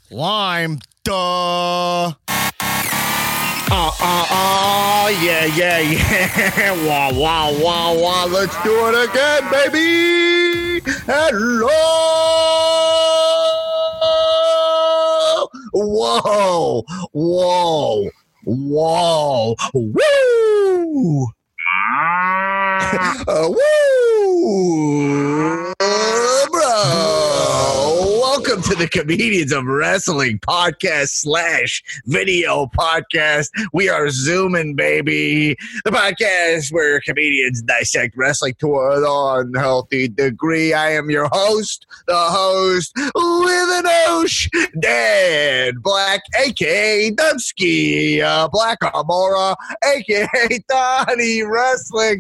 Lime, duh. Yeah. Wah. Let's do it again, baby. Hello. Whoa. Woo. Woo. Bro. Welcome to the Comedians of Wrestling podcast / video podcast. We are Zooming, baby. The podcast where comedians dissect wrestling to an unhealthy degree. I am your host, the host with an Osh, Dan Black, a.k.a. Dunsky, Black Amora, a.k.a. Donnie Wrestling.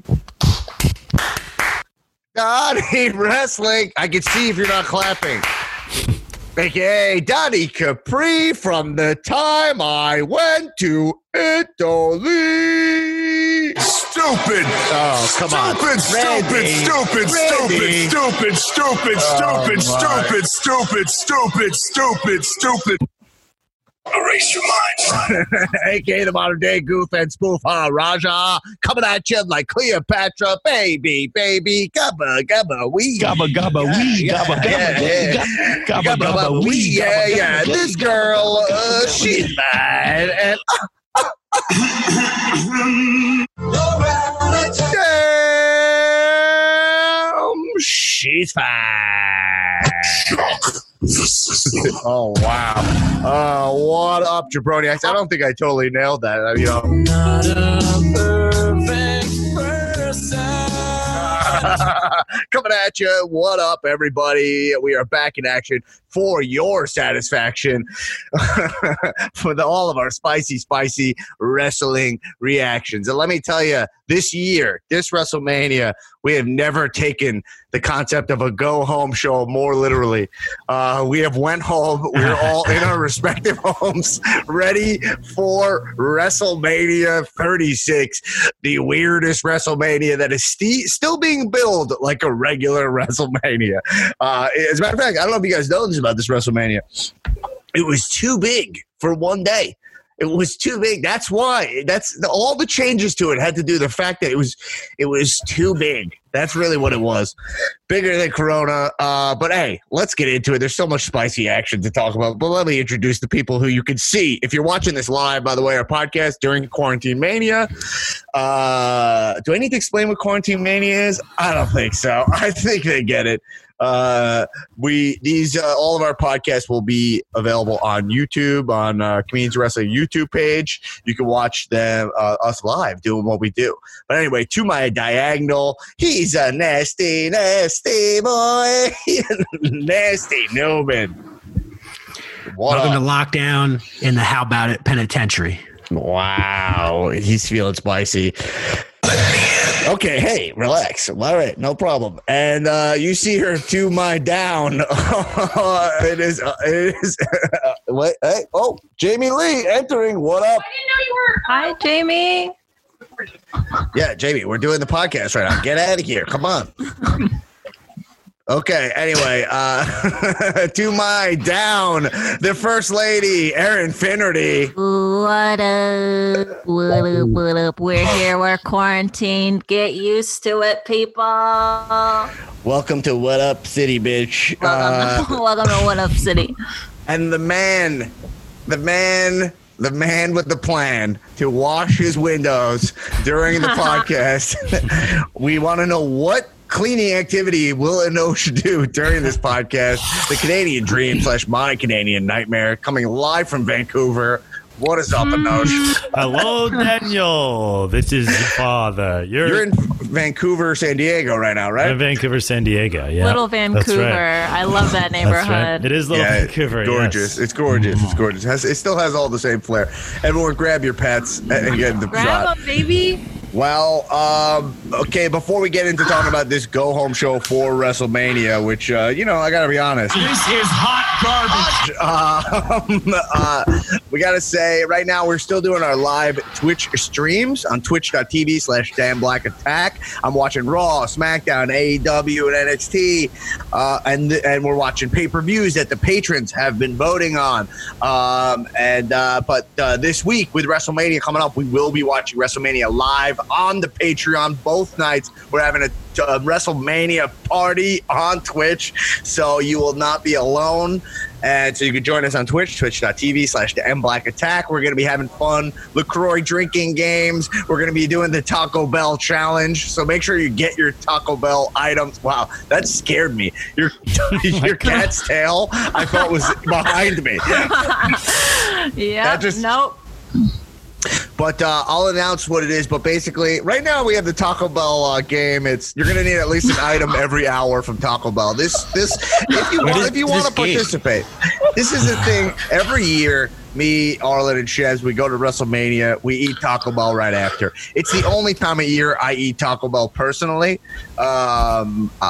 Donnie Wrestling. I can see if you're not clapping. A.k.a. Donnie Capri from the time I went to Italy. Stupid. Oh, come on. Stupid. Erase your mind. A.k.a. the modern day goof and spoof Raja. Coming at you like Cleopatra. Baby. Gubba, wee. Gabba, wee. Gabba, wee. Yeah. This girl, she's bad. And damn, she's fine. Oh, wow. What up, jabroni? I don't think I totally nailed that. Not a perfect person. Coming at you. What up, everybody? We are back in action for your satisfaction for all of our spicy wrestling reactions. And let me tell you, this year, this WrestleMania, we have never taken the concept of a go-home show more literally. We have went home. We're all in our respective homes, ready for WrestleMania 36, the weirdest WrestleMania that is still being billed like a regular WrestleMania. As a matter of fact, I don't know if you guys know this about this WrestleMania. It was too big for one day. It was too big. That's why. All the changes to it had to do with the fact that it was too big. That's really what it was. Bigger than Corona. But hey, let's get into it. There's so much spicy action to talk about. But let me introduce the people who you can see. If you're watching this live, by the way, our podcast during Quarantine Mania. Do I need to explain what Quarantine Mania is? I don't think so. I think they get it. All of our podcasts will be available on YouTube, on Comedians Wrestling YouTube page. You can watch them, us live doing what we do. But anyway, to my diagonal, he's a nasty boy, nasty Newman. Welcome to lockdown in the How About It Penitentiary. Wow, he's feeling spicy. Okay, hey, relax. All right, no problem. And you see her to my down. It is. What? Hey, oh, Jamie Lee entering. What up? I didn't know you were. Hi, Jamie. Yeah, Jamie, we're doing the podcast right now. Get out of here. Come on. Okay, anyway, to my down, the First Lady, Erin Finnerty. What up? We're here. We're quarantined. Get used to it, people. Welcome to What Up City, bitch. Welcome to What Up City. And the man with the plan to wash his windows during the podcast. We want to know what cleaning activity will Enosh do during this podcast. The Canadian Dream / my Canadian Nightmare, coming live from Vancouver. What is up, Enosh? Hello, Daniel. This is your father. You're in Vancouver, San Diego right now, right? I'm in Vancouver, San Diego. Yeah, Little Vancouver. Right. I love that neighborhood. Right. It is Little Vancouver. Gorgeous. Yes. It's gorgeous. It's gorgeous. It still has all the same flair. Everyone, grab your pets and get the shot. Grab them, baby. Well, okay, before we get into talking about this go-home show for WrestleMania, which, I got to be honest. This is hot garbage. We got to say, right now, we're still doing our live Twitch streams on twitch.tv/DanBlackAttack. I'm watching Raw, SmackDown, AEW, and NXT, and we're watching pay-per-views that the patrons have been voting on. But this week, with WrestleMania coming up, we will be watching WrestleMania live on the Patreon both nights. We're having a WrestleMania party on Twitch, so you will not be alone. And so you can join us on Twitch, twitch.tv/DanBlackAttack. We're going to be having fun LaCroix drinking games. We're going to be doing the Taco Bell challenge. So make sure you get your Taco Bell items. Wow, that scared me. Your cat's tail, I thought was behind me. Yeah, nope. But I'll announce what it is. But basically, right now we have the Taco Bell game. You're going to need at least an item every hour from Taco Bell. This if you want to participate, this is the thing. Every year, me, Arlen, and Shez, we go to WrestleMania. We eat Taco Bell right after. It's the only time of year I eat Taco Bell personally. To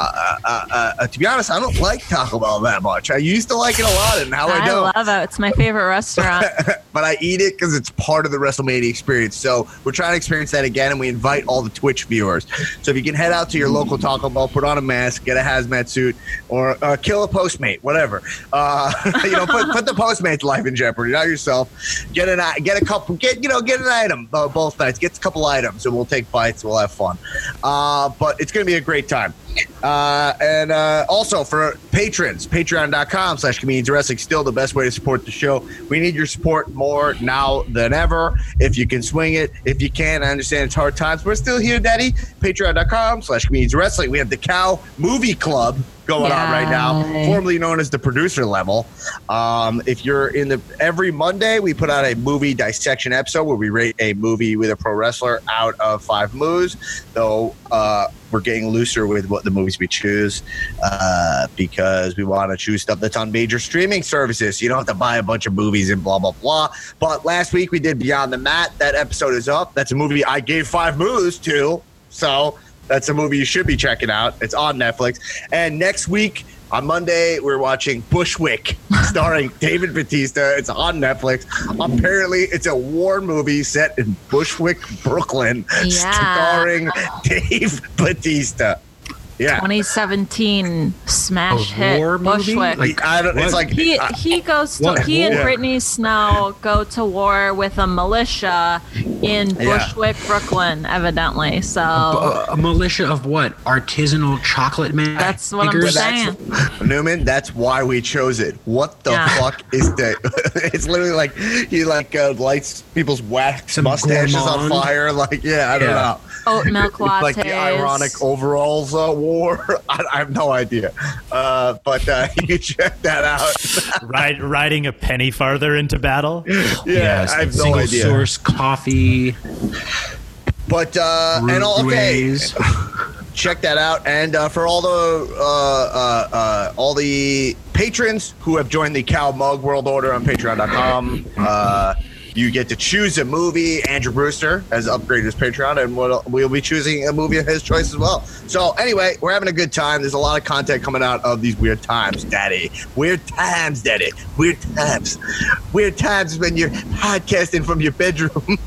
be honest, I don't like Taco Bell that much. I used to like it a lot, and now I don't. I love it. It's my favorite restaurant. But I eat it because it's part of the WrestleMania experience. So we're trying to experience that again, and we invite all the Twitch viewers. So if you can head out to your local Taco Bell, put on a mask, get a hazmat suit, or kill a Postmate, whatever. Put the Postmate's life in jeopardy, not yourself. Get an item both nights. Get a couple items, and we'll take bites. We'll have fun. But it's going to be a great time. And also for patrons, patreon.com/comedians wrestling, still the best way to support the show. We need your support more now than ever. If you can swing it, if you can, I understand it's hard times. We're still here, Daddy. Patreon.com/comedians wrestling. We have the Cow Movie Club going on right now, formerly known as the producer level. If you're every Monday, we put out a movie dissection episode where we rate a movie with a pro wrestler out of 5 moves, though we're getting looser with what the movies we choose because we want to choose stuff that's on major streaming services. You don't have to buy a bunch of movies and blah, blah, blah. But last week we did Beyond the Mat. That episode is up. That's a movie I gave 5 moves to. So that's a movie you should be checking out. It's on Netflix. And next week, on Monday, we're watching Bushwick, starring David Bautista. It's on Netflix. Apparently, it's a war movie set in Bushwick, Brooklyn, starring Dave Bautista. Yeah, 2017 smash hit Bushwick. He goes to he and Brittany Snow go to war with a militia in Bushwick, Brooklyn, evidently. So a militia of what? Artisanal chocolate man. That's what I'm saying. Newman, that's why we chose it. What the fuck is that? It's literally like he lights people's wax mustaches on fire. I don't know. Oat milk lattes. Like the ironic overalls war. I have no idea. But you can check that out. Riding a penny farther into battle? Yes, I have no idea. Single source coffee. But, check that out. And for all the patrons who have joined the Cow Mug World Order on patreon.com, you get to choose a movie. Andrew Brewster has upgraded his Patreon, and we'll be choosing a movie of his choice as well. So anyway, we're having a good time. There's a lot of content coming out of these weird times, Daddy. Weird times, Daddy. Weird times. Weird times when you're podcasting from your bedroom.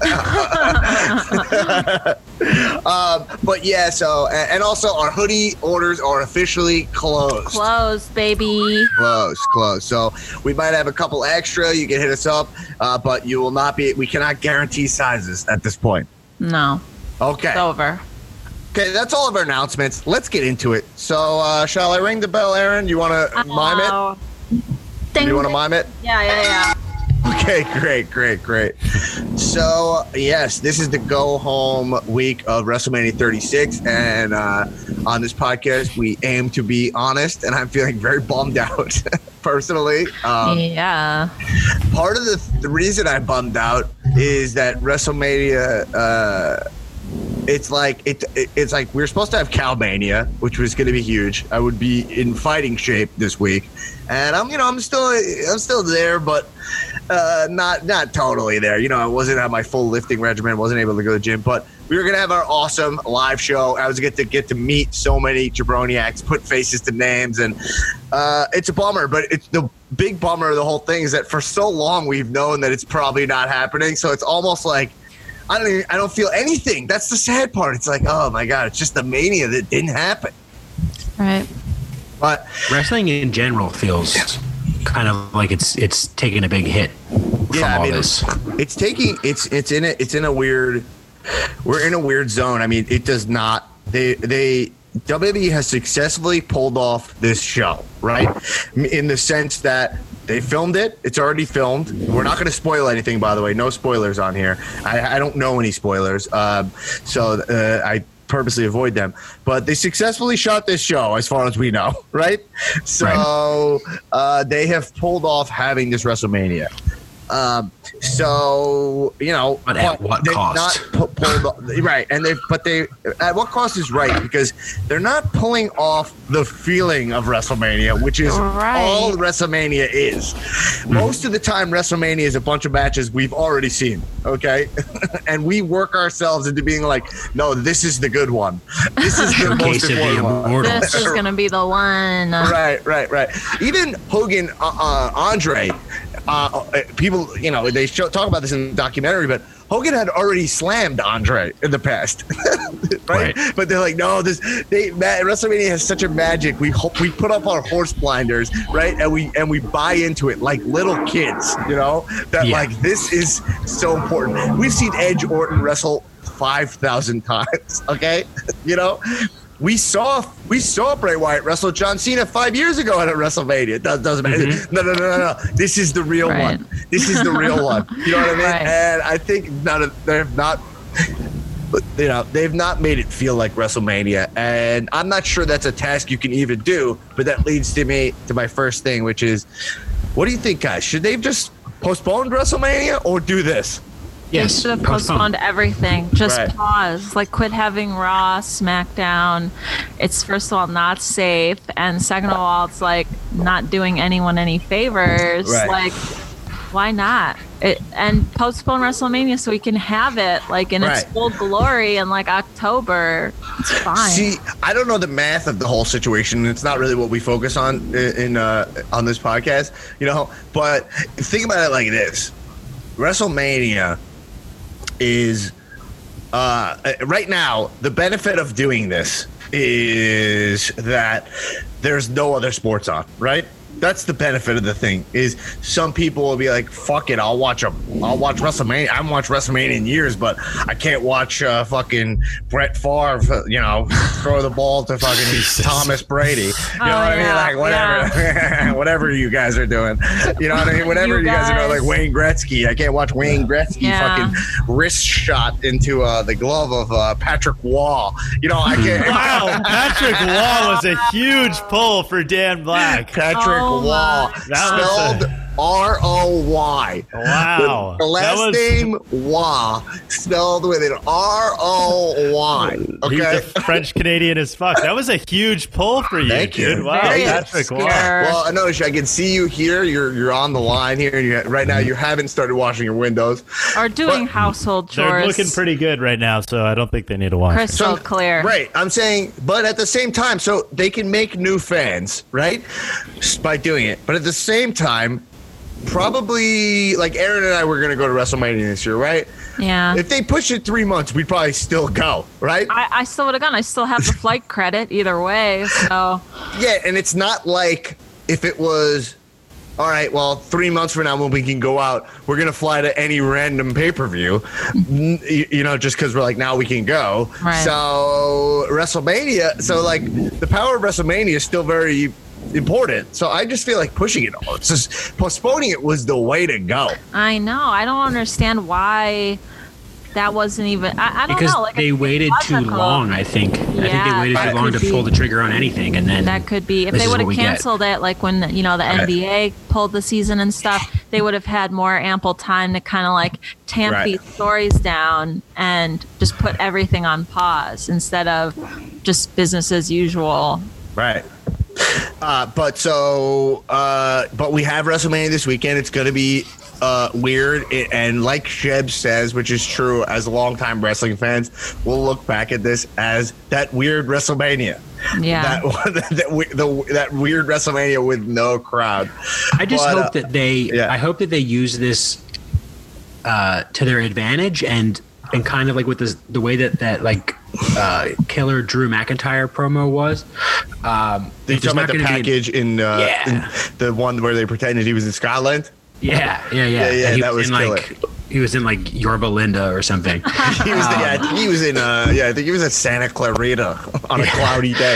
But yeah, so, and also our hoodie orders are officially closed. Closed, baby. Closed. So we might have a couple extra. You can hit us up, but you will not we cannot guarantee sizes at this point. No. Okay. It's over. Okay, that's all of our announcements. Let's get into it. So, shall I ring the bell, Aaron? You want to mime it? You want to mime it? Yeah. Okay, great. So, yes, this is the go-home week of WrestleMania 36, and on this podcast, we aim to be honest, and I'm feeling very bummed out, personally. Part of the reason I'm bummed out is that WrestleMania, it's like we're supposed to have Cowmania, which was going to be huge. I would be in fighting shape this week, and I'm still there, but not totally there. I wasn't at my full lifting regimen, wasn't able to go to the gym, but we were going to have our awesome live show. I was going to get to meet so many jabroniacs, put faces to names, and it's a bummer, but it's the big bummer of the whole thing is that for so long we've known that it's probably not happening. So it's almost like I don't feel anything. That's the sad part. It's like, oh my God, it's just the mania that didn't happen. Right. But wrestling in general feels kind of like it's taking a big hit from all this. It's in a weird. We're in a weird zone. I mean, it does not. WWE has successfully pulled off this show, right? In the sense that they filmed it. It's already filmed. We're not going to spoil anything, by the way. No spoilers on here. I don't know any spoilers, so I purposely avoid them. But they successfully shot this show, as far as we know, right? So they have pulled off having this WrestleMania. So but at what cost? Right, and they at what cost is right, because they're not pulling off the feeling of WrestleMania, which is all WrestleMania is. Most of the time, WrestleMania is a bunch of matches we've already seen. Okay, and we work ourselves into being like, no, this is the good one. This is the most important one. This is gonna be the one. Right. Even Hogan, Andre. People, they talk about this in the documentary, but Hogan had already slammed Andre in the past, right? But they're like, no, WrestleMania has such a magic. We put up our horse blinders, right, and we buy into it like little kids, like this is so important. We've seen Edge Orton wrestle 5,000 times, okay, We saw Bray Wyatt wrestle John Cena 5 years ago at a WrestleMania. It doesn't matter. No. This is the real one. This is the real one. You know what I mean? Right. And I think they've not made it feel like WrestleMania. And I'm not sure that's a task you can even do. But that leads to my first thing, which is, what do you think, guys? Should they have just postponed WrestleMania or do this? Yes, they should have postponed everything. Just pause. Like, quit having Raw, SmackDown. It's, first of all, not safe. And second of all, it's like not doing anyone any favors. Right. Like, why not? And postpone WrestleMania so we can have it like in its full glory in like October. It's fine. See, I don't know the math of the whole situation. It's not really what we focus on on this podcast, But think about it like this: WrestleMania is right now, the benefit of doing this is that there's no other sports on, right? That's the benefit of the thing. Is some people will be like, "Fuck it, I'll watch WrestleMania. I haven't watched WrestleMania in years, but I can't watch fucking Brett Favre, throw the ball to fucking Thomas Brady." You know what I mean? Like whatever, whatever you guys are doing. You know what I mean? Whatever you guys are doing, like Wayne Gretzky. I can't watch Wayne Gretzky fucking wrist shot into the glove of Patrick Waugh. I can't. Wow, Patrick Waugh was a huge pull for Dan Black. Patrick Waugh, spelled R-O-Y. Wow. The last name Waugh, spelled with an R-O-Y. Okay. He's a French Canadian as fuck. That was a huge pull for you. Thank you. Dude. Wow, Patrick Waugh. Well, I know I can see you here. You're on the line here, and right now you haven't started washing your windows or doing household chores. They're looking pretty good right now, so I don't think they need to wash. Crystal clear. Right. I'm saying, but at the same time, so they can make new fans, right, by doing it. But at the same time, probably, like Aaron and I were going to go to WrestleMania this year, right? Yeah. If they push it 3 months, we'd probably still go, right? I still would have gone. I still have the flight credit either way. So. Yeah, and it's not like if it was, all right, well, 3 months from now when we can go out, we're going to fly to any random pay-per-view, just because we're like, now we can go. Right. So WrestleMania, the power of WrestleMania is still very important. So I just feel like pushing it all. It's just postponing it was the way to go. I know. I don't understand why that wasn't even. I don't because know. Like, they waited too long. I think. I think they waited too long to pull the trigger on anything, and then that could be if they would have canceled it, like when the NBA pulled the season and stuff. They would have had more ample time to kind of like tamp these stories down and just put everything on pause instead of just business as usual. Right. But we have WrestleMania this weekend. It's going to be weird, and like Sheb says, which is true, as longtime wrestling fans, we'll look back at this as that weird WrestleMania. Yeah, that weird WrestleMania with no crowd. I just hope that I hope that they use this to their advantage, and kind of like with the way that like Killer Drew McIntyre promo was. They talking about the package in the one where they pretended he was in Scotland. Yeah. That was killer. He was in like Yorba Linda or something. He was in I think he was at Santa Clarita on a cloudy day.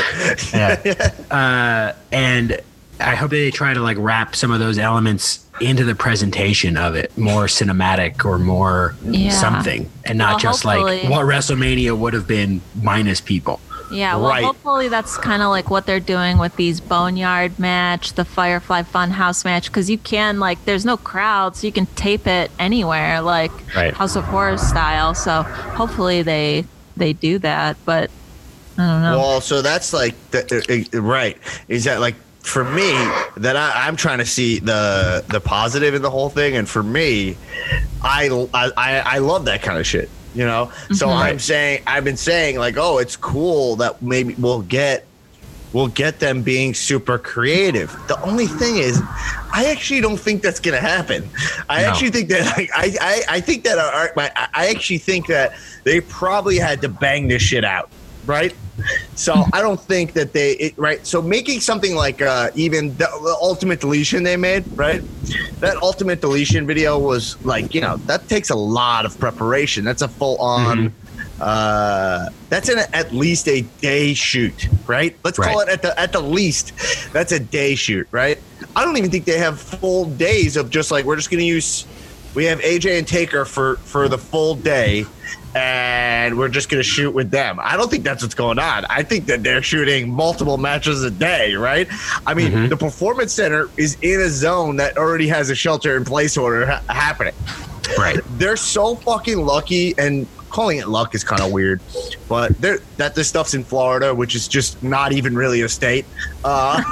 And I hope they try to like wrap some of those elements into the presentation of it, more cinematic or more something, and not just like what WrestleMania would have been minus people. Yeah, well, hopefully that's kind of like what they're doing with these Boneyard match, the Firefly Funhouse match, because you can, like, there's no crowd, so you can tape it anywhere, like House of Horror style. So hopefully they do that, but I don't know. Well, so that's like, right. Is that like, for me, that I'm trying to see the positive in the whole thing, and for me, I love that kind of shit. You know, so I've been saying like, oh, it's cool that maybe we'll get them being super creative. The only thing is, I actually don't think that's gonna happen. I actually think that I think that I actually think that they probably had to bang this shit out, right? So I don't think that so making something like even the Ultimate Deletion they made, right? That Ultimate Deletion video was like, you know, that takes a lot of preparation. That's a full on that's at least a day shoot, right? Let's call it at the least. That's a day shoot, right? I don't even think they have full days of just like, we're just gonna use, we have AJ and Taker for the full day, and we're just going to shoot with them. I don't think that's what's going on. I think that they're shooting multiple matches a day, right? I mean, the Performance Center is in a zone that already has a shelter-in-place order happening. Right. They're so fucking lucky, and calling it luck is kind of weird, but that this stuff's in Florida, which is just not even really a state. And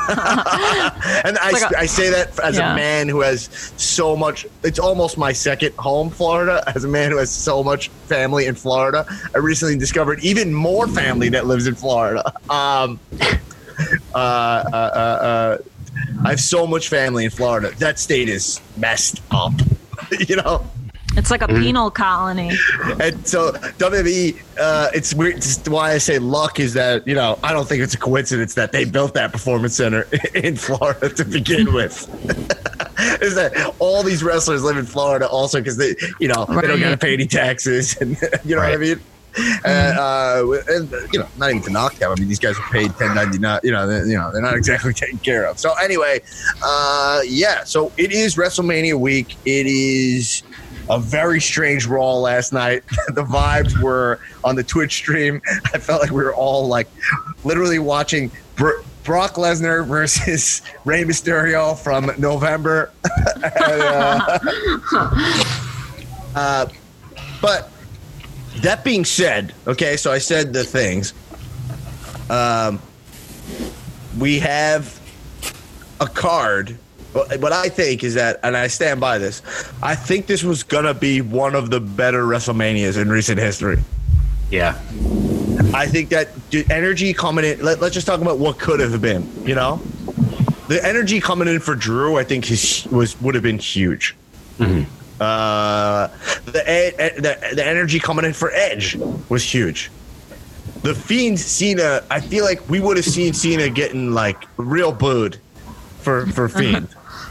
I say that as a man who has so much. It's almost my second home, Florida. As a man who has so much family in Florida, I recently discovered even more family that lives in Florida. I have so much family in Florida. That state is messed up. You know. It's like a penal colony. And so WWE, it's weird. It's why I say luck is that, you know, I don't think it's a coincidence that they built that Performance Center in Florida to begin with. Is that all these wrestlers live in Florida also because they, you know, they don't got to pay any taxes, and you know what I mean? And you know, not even to knock them. I mean, these guys are paid $10.99. You know, they're not exactly taken care of. So anyway, so it is WrestleMania week. It is a very strange Raw last night. The vibes were on the Twitch stream. I felt like we were all like literally watching Brock Lesnar versus Rey Mysterio from November. But that being said, okay, so I said the things. We have a card. What I think is that, and I stand by this, I think this was going to be one of the better WrestleManias in recent history. Yeah. I think that the energy coming in, let's just talk about what could have been, you know? The energy coming in for Drew, I think would have been huge. Mm-hmm. The energy coming in for Edge was huge. The Fiend Cena, I feel like we would have seen Cena getting like real booed for Fiend.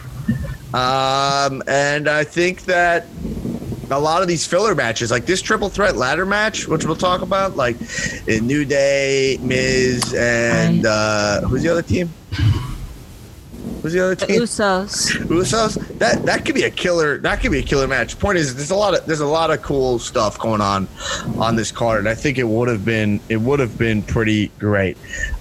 And I think that a lot of these filler matches, like this triple threat ladder match, which we'll talk about, like in New Day, Miz, and who's the other team? Who's the other team? The Usos. That could be a killer. That could be a killer match. Point is, there's a lot of cool stuff going on this card. And I think it would have been pretty great.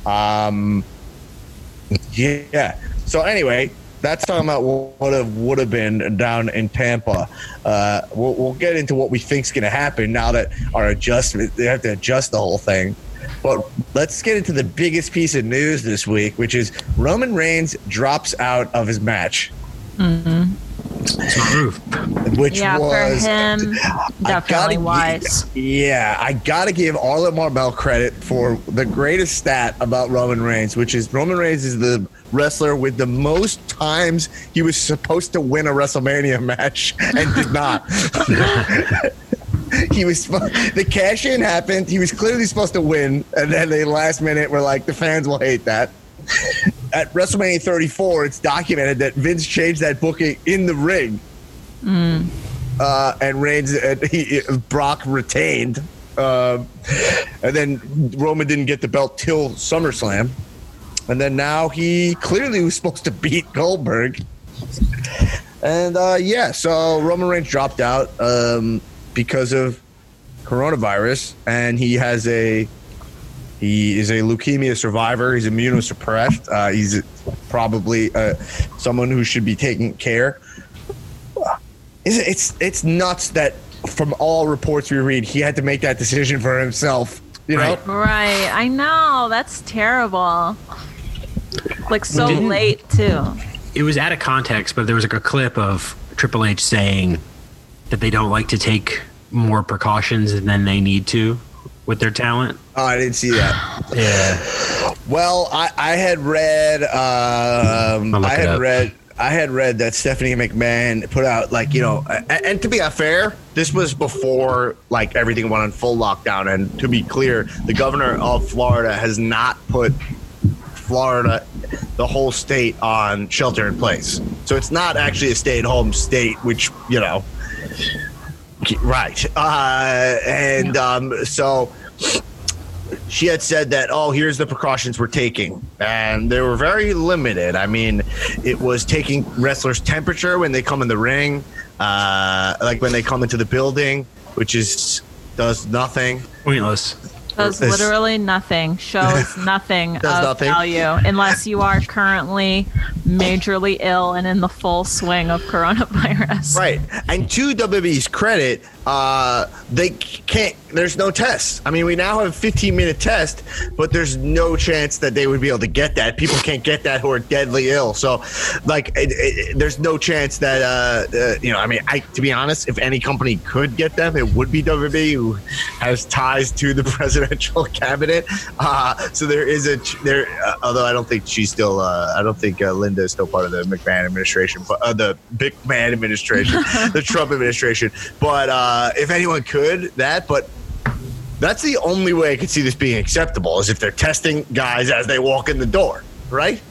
Yeah. So anyway, that's talking about what would have been down in Tampa. We'll get into what we think's going to happen now that our adjustment. They have to adjust the whole thing. But let's get into the biggest piece of news this week, which is Roman Reigns drops out of his match. Mm-hmm. Which was for him, definitely wise. I gotta give Arlen Marbell credit for the greatest stat about Roman Reigns, which is Roman Reigns is the wrestler with the most times he was supposed to win a WrestleMania match and did not. The cash-in happened. He was clearly supposed to win, and then the last minute were like, the fans will hate that. At WrestleMania 34, it's documented that Vince changed that booking in the ring. And Reigns, Brock retained. And then Roman didn't get the belt till SummerSlam. And then now he clearly was supposed to beat Goldberg. And so Roman Reigns dropped out because of coronavirus, and he is a leukemia survivor. He's immunosuppressed. He's probably someone who should be taking care. It's nuts that from all reports we read, he had to make that decision for himself. You know? Right. I know. That's terrible. Like so late too. It was out of context, but there was like a clip of Triple H saying that they don't like to take more precautions than they need to with their talent. Oh, I didn't see that. Yeah. Well, I had read. I had read that Stephanie McMahon put out and to be fair, this was before everything went on full lockdown. And to be clear, the governor of Florida has not put Florida, the whole state, on shelter in place. So it's not actually a stay-at-home state, which right. So she had said that, here's the precautions we're taking. And they were very limited. I mean, it was taking wrestlers' temperature when they come in the ring, when they come into the building, which does nothing. Pointless. Does literally nothing. Shows nothing of value unless you are currently majorly ill and in the full swing of coronavirus. Right. And to WWE's credit, they can't. There's no test. I mean, we now have a 15-minute test, but there's no chance that they would be able to get that. People can't get that who are deadly ill. So, there's no chance that to be honest, if any company could get them, it would be WWE, who has ties to the presidential cabinet. So there is although I don't think she's still. I don't think Linda is still part of the McMahon administration, but the Big Man administration, the Trump administration. But if anyone could, but that's the only way I could see this being acceptable, is if they're testing guys as they walk in the door, right?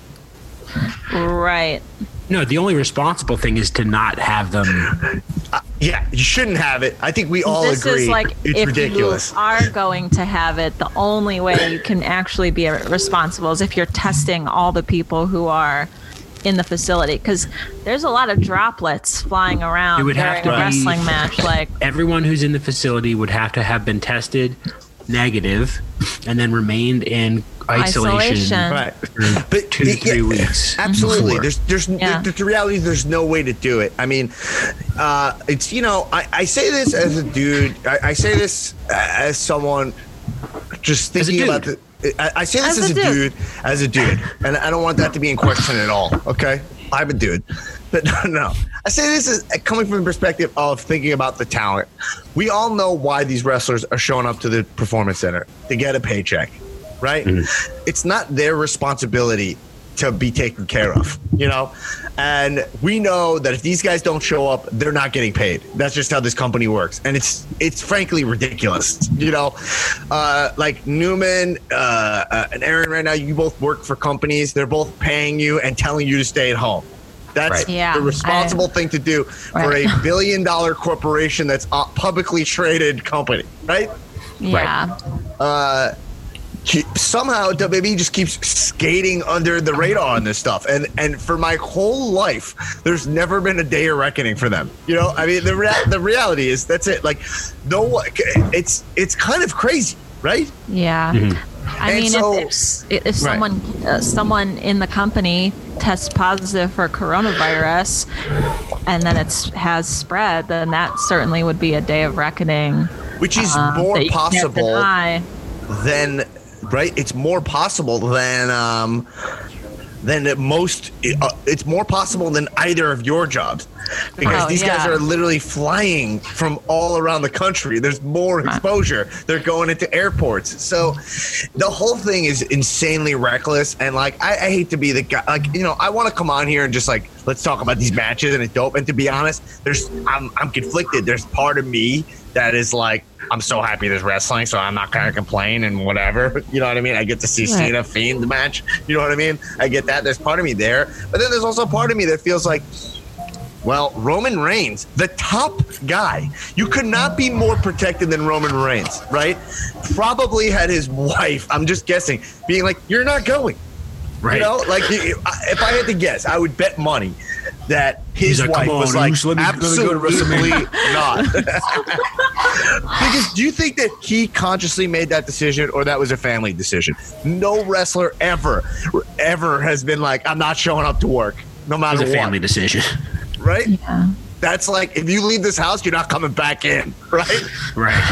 Right. No, the only responsible thing is to not have them. You shouldn't have it. I think we all agree. It's ridiculous. If you are going to have it, the only way you can actually be responsible is if you're testing all the people who are in the facility, because there's a lot of droplets flying around during a wrestling match. Everyone who's in the facility would have to have been tested negative and then remained in isolation. Right. For 2 to 3 weeks. Absolutely. The reality is there's no way to do it. I mean, it's, I say this as a dude. I say this as someone just thinking about the. I say this as a dude, and I don't want that to be in question at all. Okay, I'm a dude, but no. I say this as coming from the perspective of thinking about the talent. We all know why these wrestlers are showing up to the Performance Center, to get a paycheck, right? Mm-hmm. It's not their responsibility to be taken care of, and we know that if these guys don't show up, they're not getting paid. That's just how this company works, and it's frankly ridiculous. Like Newman and Aaron, right now, you both work for companies. They're both paying you and telling you to stay at home. That's the responsible thing to do for a $1 billion corporation that's a publicly traded company, right? Yeah. Right. Somehow WWE just keeps skating under the radar on this stuff, and for my whole life, there's never been a day of reckoning for them. I mean, the reality is that's it. It's kind of crazy, right? Yeah. Mm-hmm. I mean, if someone in the company tests positive for coronavirus, and then it has spread, then that certainly would be a day of reckoning, which is more possible than right? It's more possible than most. It's more possible than either of your jobs, because these guys are literally flying from all around the country. There's more exposure. They're going into airports. So the whole thing is insanely reckless. And like, I hate to be the guy, like, you know, I want to come on here and just like, let's talk about these matches and it's dope. And to be honest, I'm conflicted. There's part of me that is like, I'm so happy there's wrestling, so I'm not gonna complain and whatever. You know what I mean? I get to see Cena Fiend match. You know what I mean? I get that. There's part of me there, but then there's also part of me that feels like, well, Roman Reigns, the top guy. You could not be more protected than Roman Reigns, right? Probably had his wife, I'm just guessing, being like, you're not going. Right. You know, like if I had to guess, I would bet money that his wife was like, absolutely not. Because do you think that he consciously made that decision, or that was a family decision? No wrestler ever has been like, I'm not showing up to work, no matter what. It was a family decision. Right? Yeah. That's like, if you leave this house, you're not coming back in, right? Right.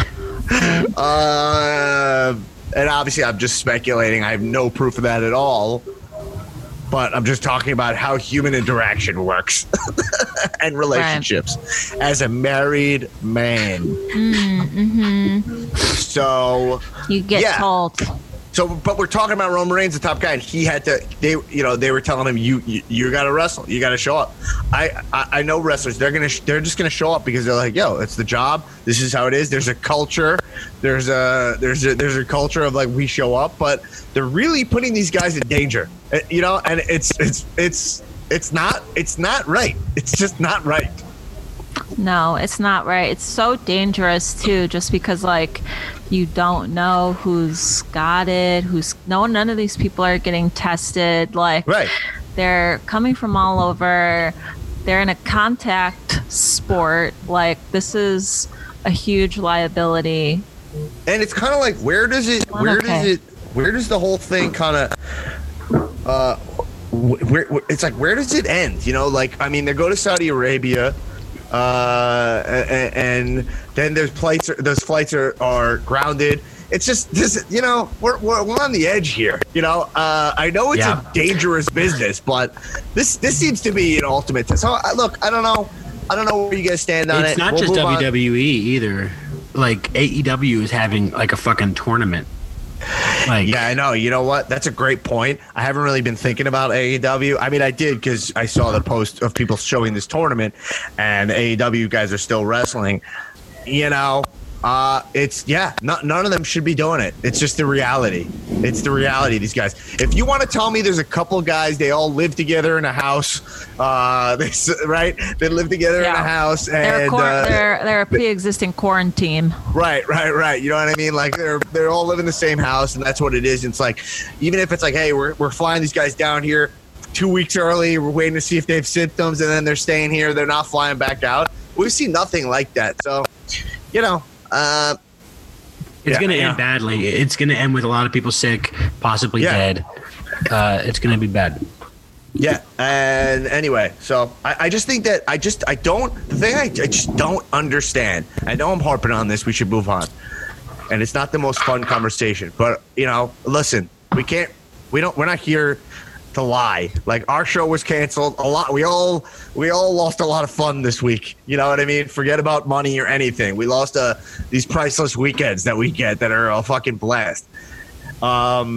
And obviously, I'm just speculating. I have no proof of that at all. But I'm just talking about how human interaction works and relationships as a married man. Mm-hmm. So you get told. So, but we're talking about Roman Reigns, the top guy, and he had to. They were telling him, you got to wrestle, you got to show up. I know wrestlers. They're just gonna show up because they're like, yo, it's the job. This is how it is. There's a culture. There's a culture of like, we show up, but they're really putting these guys in danger. You know, and it's not right. It's just not right. No, it's not right. It's so dangerous too, just because like you don't know who's got it, none of these people are getting tested. Like they're coming from all over. They're in a contact sport. Like, this is a huge liability. And it's kind of like, where does the whole thing kind of it's like, where does it end? You know, like, I mean, they go to Saudi Arabia, and then those flights are grounded. It's just this, you know, we're on the edge here. You know, I know it's a dangerous business, but this seems to be an ultimate test. So look, I don't know where you guys stand on it. It's not just WWE either. Like, AEW is having like a fucking tournament. Like, yeah, I know. You know what? That's a great point. I haven't really been thinking about AEW. I mean, I did because I saw the post of people showing this tournament, and the AEW guys are still wrestling. You know, none of them should be doing it. It's just the reality. It's the reality of these guys. If you want to tell me there's a couple guys, they all live together in a house, right? They live together in a house, and they're a pre-existing quarantine. Right. You know what I mean? Like, they're all living in the same house, and that's what it is. And it's like, even if it's like, hey, we're flying these guys down here 2 weeks early, we're waiting to see if they have symptoms, and then they're staying here, they're not flying back out. We've seen nothing like that. So, you know. It's going to end badly. It's going to end with a lot of people sick, possibly dead. It's going to be bad. Yeah. And anyway, so I just think that I just don't understand. I know I'm harping on this. We should move on. And it's not the most fun conversation, but you know, listen, we're not here to lie. Like, our show was canceled a lot. We all lost a lot of fun this week. You know what I mean? Forget about money or anything. We lost these priceless weekends that we get that are a fucking blast. What?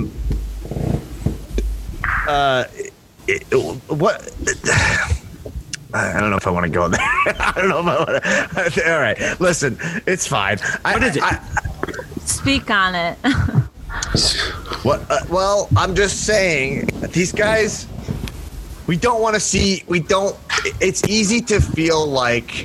I don't know if I want to go there. I don't know if I want to. All right, listen, it's fine. What is it? Speak on it. What? Well, I'm just saying, these guys, we don't want to see. It's easy to feel like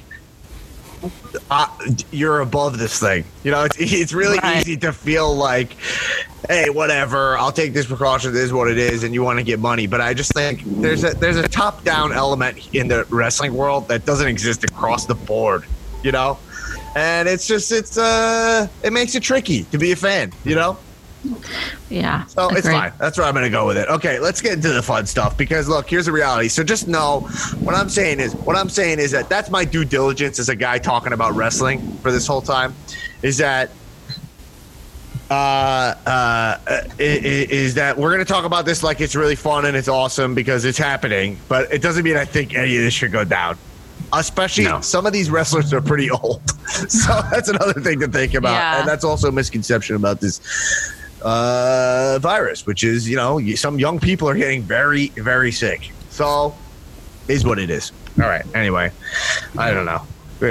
you're above this thing. You know, it's really easy to feel like, hey, whatever, I'll take this precaution. This is what it is, and you want to get money. But I just think there's a top-down element in the wrestling world that doesn't exist across the board. You know, and it makes it tricky to be a fan. You know. Yeah. So it's fine. That's where I'm going to go with it. Okay, let's get into the fun stuff, because look, here's the reality. So just know what I'm saying is that that's my due diligence as a guy talking about wrestling for this whole time, is that is that we're going to talk about this like it's really fun and it's awesome because it's happening, but it doesn't mean I think any of this should go down. Especially some of these wrestlers are pretty old. So that's another thing to think about. Yeah. And that's also a misconception about this virus, which is, some young people are getting very, very sick. So is what it is. All right. Anyway, I don't know.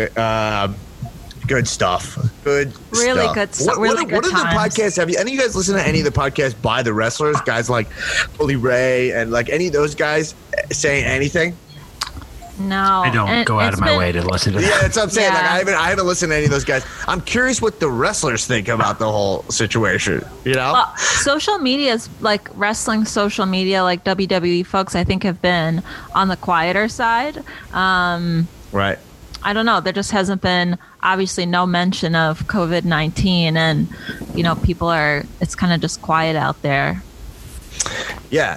Good stuff. Good stuff. What are the podcasts? Have any of you guys listened to any of the podcasts by the wrestlers? Guys like Bully Ray and like any of those guys saying anything? No. I don't go out of my way to listen to that. Yeah, that's what I'm saying. Yeah. Like I haven't listened to any of those guys. I'm curious what the wrestlers think about the whole situation. Well, social media is like wrestling social media, like WWE folks, I think have been on the quieter side. Right. I don't know. There just hasn't been, obviously, no mention of COVID-19, and it's kind of just quiet out there. Yeah,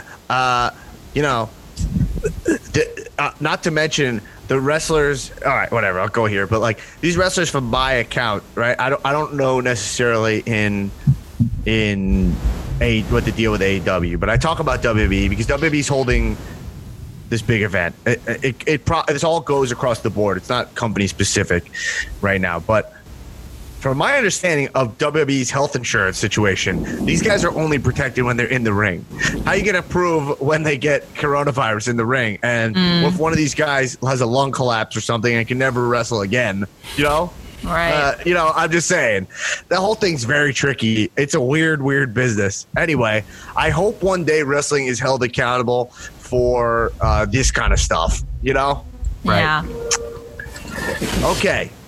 not to mention the wrestlers. All right, whatever. I'll go here, but like these wrestlers from my account, right? I don't know necessarily in what the deal with AEW, but I talk about WWE because WWE's holding this big event. This all goes across the board. It's not company specific right now, but from my understanding of WWE's health insurance situation, these guys are only protected when they're in the ring. How are you going to prove when they get coronavirus in the ring? And if one of these guys has a lung collapse or something and can never wrestle again, Right. I'm just saying the whole thing's very tricky. It's a weird business. Anyway, I hope one day wrestling is held accountable for this kind of stuff, Right. Yeah. Okay.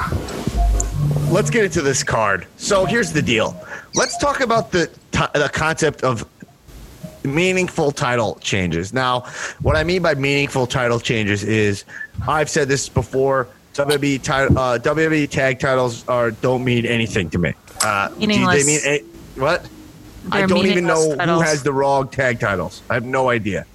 Let's get into this card. So here's the deal. Let's talk about the concept of meaningful title changes. Now, what I mean by meaningful title changes is, I've said this before, WWE tag titles don't mean anything to me. Meaningless. They mean what? They're I don't even know titles. who has the wrong tag titles. I have no idea.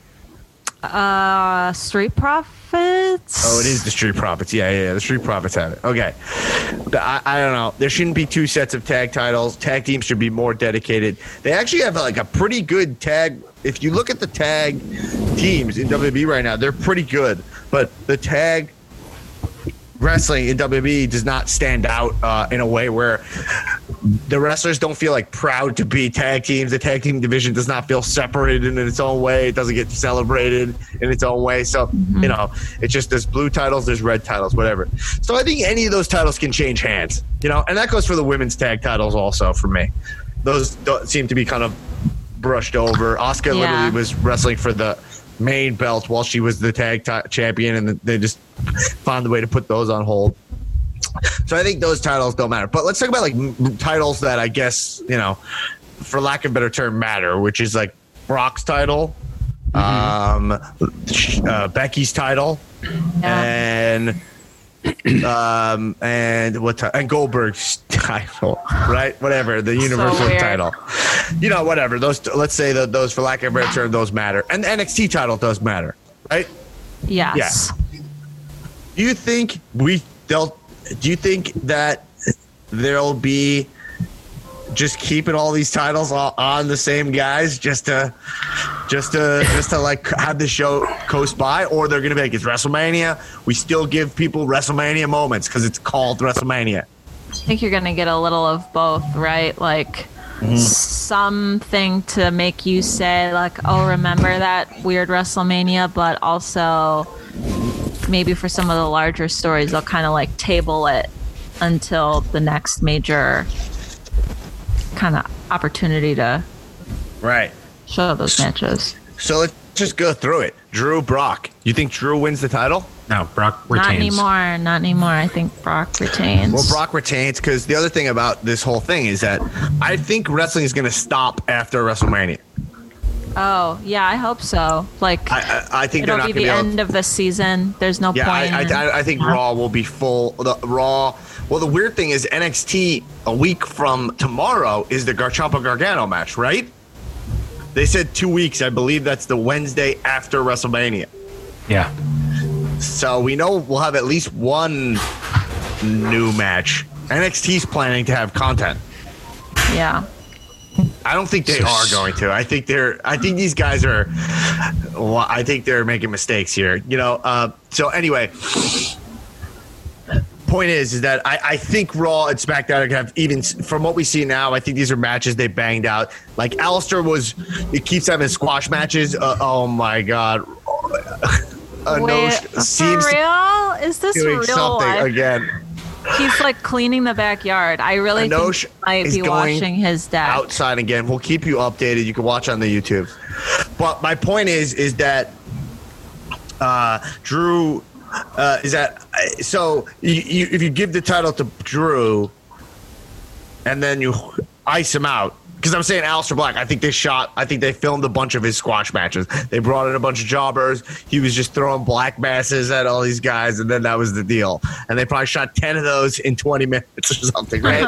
Street Profits. Oh, it is the Street Profits. Yeah. The Street Profits have it. Okay. I don't know. There shouldn't be two sets of tag titles. Tag teams should be more dedicated. They actually have like a pretty good tag. If you look at the tag teams in WWE right now, they're pretty good. But the tag wrestling in WWE does not stand out in a way where the wrestlers don't feel like proud to be tag teams. The tag team division does not feel separated in its own way. It doesn't get celebrated in its own way. So, it's just there's blue titles, there's red titles, whatever. So I think any of those titles can change hands, and that goes for the women's tag titles also for me. Those don't seem to be kind of brushed over. Asuka literally was wrestling for the main belt while she was the tag champion, and they just found a way to put those on hold. So I think those titles don't matter. But let's talk about like titles that I guess, for lack of a better term, matter, which is like Brock's title, Becky's title, and and Goldberg's title, right? Whatever, the Universal title. Whatever. Those, let's say that those, for lack of a better term, those matter. And the NXT title does matter, right? Yes. Yeah. Do you think that there'll be just keeping all these titles on the same guys just to like have the show coast by, or they're gonna be like, it's WrestleMania, we still give people WrestleMania moments because it's called WrestleMania? I think you're gonna get a little of both, right? Like something to make you say like, oh, remember that weird WrestleMania, but also maybe for some of the larger stories, they'll kind of like table it until the next major kind of opportunity to show those matches. So let's just go through it. Drew, Brock. You think Drew wins the title? No, Brock retains. Not anymore. I think Brock retains. Well, Brock retains because the other thing about this whole thing is that I think wrestling is going to stop after WrestleMania. Oh, yeah, I hope so. Like, I think it'll be the end of the season. There's no point. I think Raw will be full. Well, the weird thing is NXT a week from tomorrow is the Ciampa Gargano match, right? They said 2 weeks. I believe that's the Wednesday after WrestleMania. Yeah. So we know we'll have at least one new match. NXT's planning to have content. Yeah. I don't think they are going to. I think these guys are. Well, I think they're making mistakes here. So anyway, point is that I think Raw and SmackDown have, even from what we see now, I think these are matches they banged out. Like Alistair he keeps having squash matches. Oh my God. Wait, for real? Is this doing real something life? Again? He's like cleaning the backyard. I really think he might be washing his deck outside again. We'll keep you updated. You can watch on the YouTube. But my point is that Drew so if you give the title to Drew and then you ice him out. Because I'm saying Aleister Black, I think they filmed a bunch of his squash matches. They brought in a bunch of jobbers. He was just throwing black masses at all these guys, and then that was the deal. And they probably shot 10 of those in 20 minutes or something, right?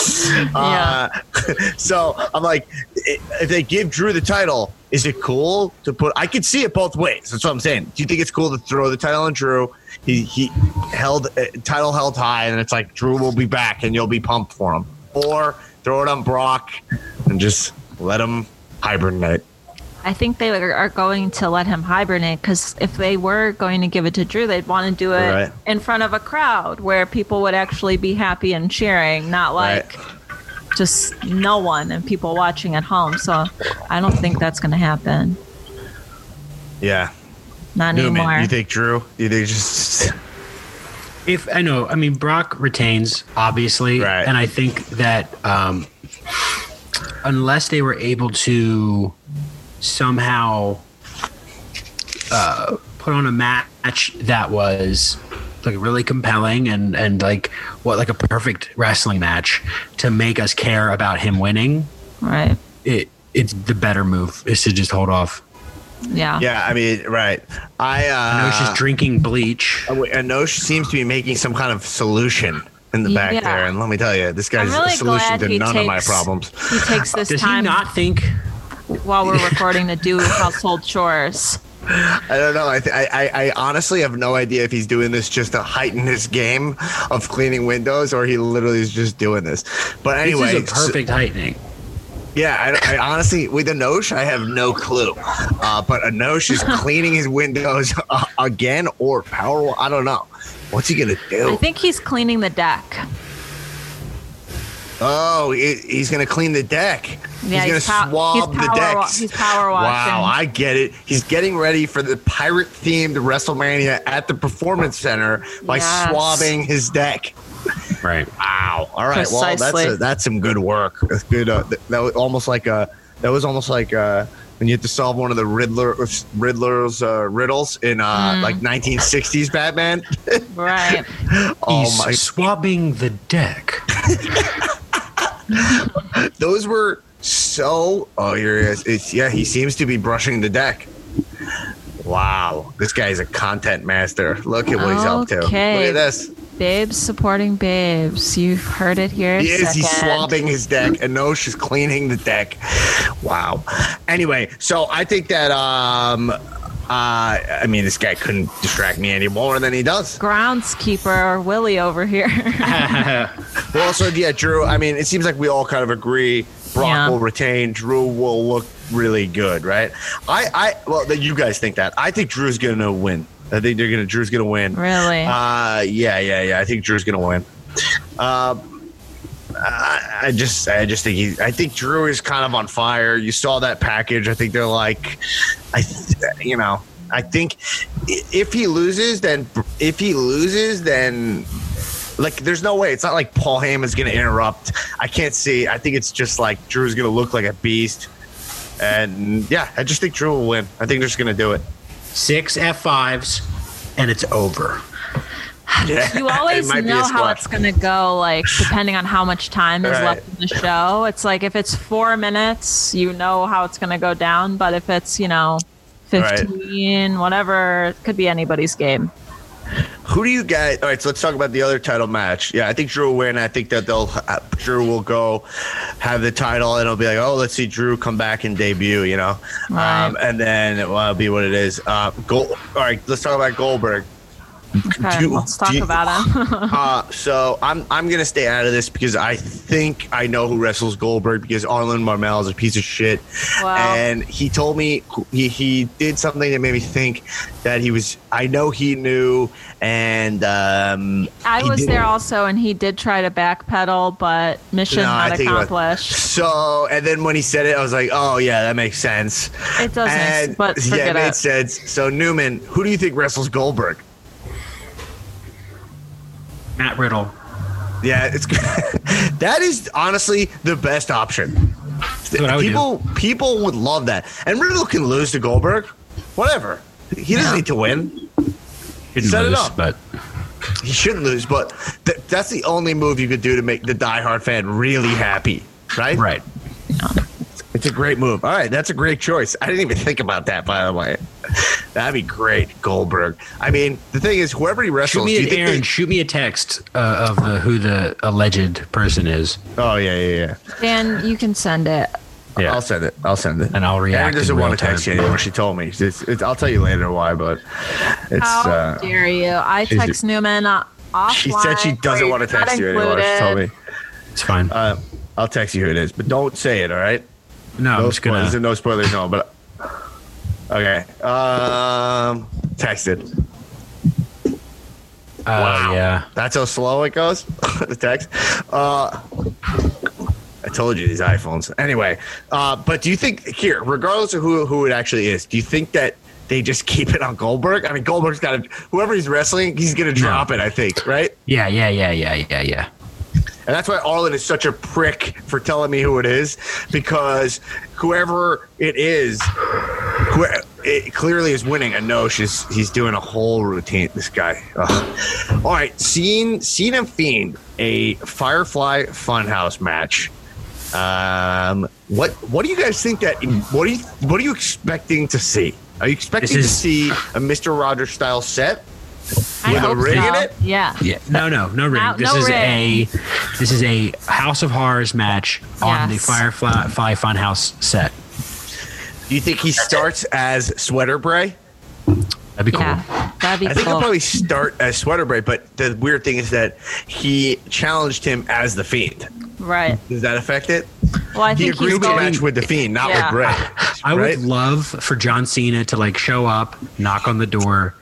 So I'm like, if they give Drew the title, is it cool to put? I could see it both ways. That's what I'm saying. Do you think it's cool to throw the title on Drew? He held title held high, and it's like Drew will be back, and you'll be pumped for him, or throw it on Brock and just let him hibernate. I think they are going to let him hibernate because if they were going to give it to Drew, they'd want to do it in front of a crowd where people would actually be happy and cheering, not like just no one and people watching at home. So I don't think that's going to happen. Yeah. Not anymore. You think Drew? You think just... Brock retains, obviously, and I think that unless they were able to somehow put on a match that was like really compelling and like a perfect wrestling match to make us care about him winning, right? It's the better move is to just hold off. Yeah. Yeah, I mean, right. I know she's drinking bleach. Anosh seems to be making some kind of solution in the back there. And let me tell you, this guy's really a solution to none of my problems. He takes this Does time. Does he not think? While we're recording to do household chores. I don't know. I honestly have no idea if he's doing this just to heighten his game of cleaning windows or he literally is just doing this. But anyway. This is a perfect heightening. Yeah, I honestly, with Anosh, I have no clue. But Anosh is cleaning his windows again or power. I don't know. What's he going to do? I think he's cleaning the deck. Oh, he's going to clean the deck. Yeah, he's going to swab the decks. He's power washing. Wow, I get it. He's getting ready for the pirate-themed WrestleMania at the Performance Center by swabbing his deck. Right. Wow. All right. Precisely. Well, that's some good work. That's good. That was almost like when you had to solve one of the Riddler's riddles in like 1960s Batman. Right. He's swabbing the deck. Those were so. Oh, here he is. He seems to be brushing the deck. Wow, this guy's a content master. Look at what he's up to. Look at this. Babes supporting babes. You've heard it here. He's swabbing his deck. Anosh is cleaning the deck. Wow. Anyway, so I think that this guy couldn't distract me any more than he does. Groundskeeper Willie over here. Well, so Drew. I mean, it seems like we all kind of agree. Brock will retain. Drew will look really good, right? You guys think that. I think Drew's gonna win. I think Drew's gonna win. Really? Yeah. I think Drew's gonna win. I think Drew is kind of on fire. You saw that package. I think they're like, I think if he loses, then like, there's no way. It's not like Paul Heyman's going to interrupt. I can't see. I think it's just like Drew's going to look like a beast. And I just think Drew will win. I think they're just going to do it. 6 F5s, and it's over. Yeah, you always know how it's going to go, like, depending on how much time is left in the show. It's like if it's 4 minutes, you know how it's going to go down. But if it's, 15, whatever, it could be anybody's game. Who do you guys? All right, so let's talk about the other title match. Yeah, I think Drew will win. I think that Drew will go have the title, and it'll be like, oh, let's see Drew come back and debut, Right. And then it will be what it is. All right, let's talk about Goldberg. Okay, let's talk about him. So I'm gonna stay out of this because I think I know who wrestles Goldberg because Arlen Marmel is a piece of shit, and he told me he did something that made me think that he was. I know he knew, and I was there also, and he did try to backpedal, but mission not accomplished. So, and then when he said it, I was like, oh yeah, that makes sense. It doesn't, but forget it made sense. So Newman, who do you think wrestles Goldberg? Matt Riddle. Yeah, it's that is honestly the best option. People would love that, and Riddle can lose to Goldberg. Whatever, he doesn't need to win. Set it up, but he shouldn't lose. But that's the only move you could do to make the diehard fan really happy, right? Right. It's a great move. All right, that's a great choice. I didn't even think about that, by the way. That'd be great, Goldberg. I mean, the thing is, whoever he wrestles... Shoot me a text of who the alleged person is. Oh, yeah. Dan, you can send it. Yeah. I'll send it. And I'll react. Erin doesn't want to text you anymore. She told me. I'll tell you later why, but it's... How dare you? I text Newman offline. She said she doesn't want to text you anymore. She told me. It's fine. I'll text you who it is, but don't say it, all right? No, I'm just gonna. There's no spoilers, no. But okay, texted. Wow, yeah, that's how slow it goes. The text. I told you these iPhones. Anyway, but do you think here, regardless of who it actually is, do you think that they just keep it on Goldberg? I mean, Goldberg's got to whoever he's wrestling, he's gonna drop it. I think, right? Yeah. And that's why Arlen is such a prick for telling me who it is, because whoever it is, it clearly is winning. And no, he's doing a whole routine. This guy. Ugh. All right, Cena Fiend, a Firefly Funhouse match. What do you guys think that? What are you expecting to see? Are you expecting to see a Mr. Rogers style set? With a ring in it? Yeah. No ring. This is a House of Horrors match on the Firefly Funhouse set. Do you think he starts as Sweater Bray? That'd be cool. That'd be cool. I think he'll probably start as Sweater Bray, but the weird thing is that he challenged him as the Fiend. Right. Does that affect it? Well, I think he agreed to match with the Fiend, not with Bray. I would love for John Cena to show up, knock on the door.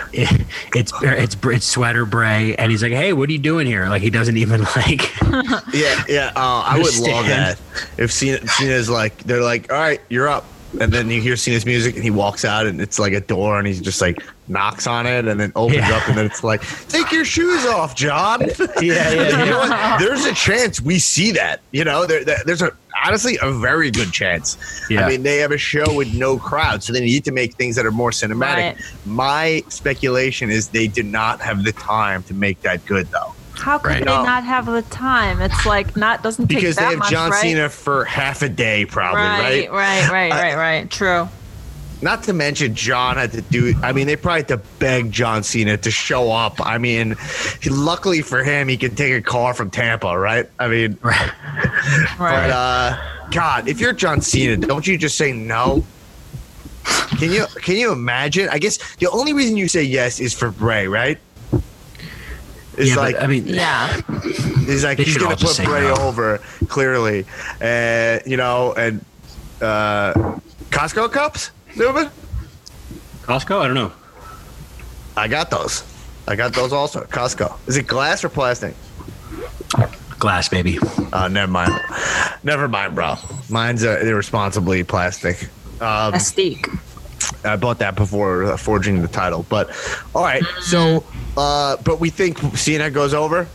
It's Sweater Bray, and he's like, "Hey, what are you doing here?" Like he doesn't even Yeah. I would love that if Cena's like, they're like, "All right, you're up." And then you hear Cena's music, and he walks out, and it's like a door, and he's just knocks on it, and then opens up, and then it's like, take your shoes off, John. Yeah. You know what? There's a chance we see that. You know, there's honestly a very good chance. Yeah. I mean, they have a show with no crowd, so they need to make things that are more cinematic. Right. My speculation is they did not have the time to make that good, though. How could they not have the time? It's doesn't take that much, because they have John Cena for half a day, probably, right? Right. True. Not to mention John had to do. I mean, they probably had to beg John Cena to show up. I mean, luckily for him, he can take a car from Tampa, right? I mean, right. But God, if you're John Cena, don't you just say no? Can you imagine? I guess the only reason you say yes is for Bray, right? It's he's like he's gonna put Bray over clearly, and Costco cups, Newman. Costco, I don't know. I got those also. Costco. Is it glass or plastic? Glass, baby. Never mind, bro. Mine's irresponsibly plastic. Plastique. I bought that before forging the title, but all right. So, but we think Cena goes over.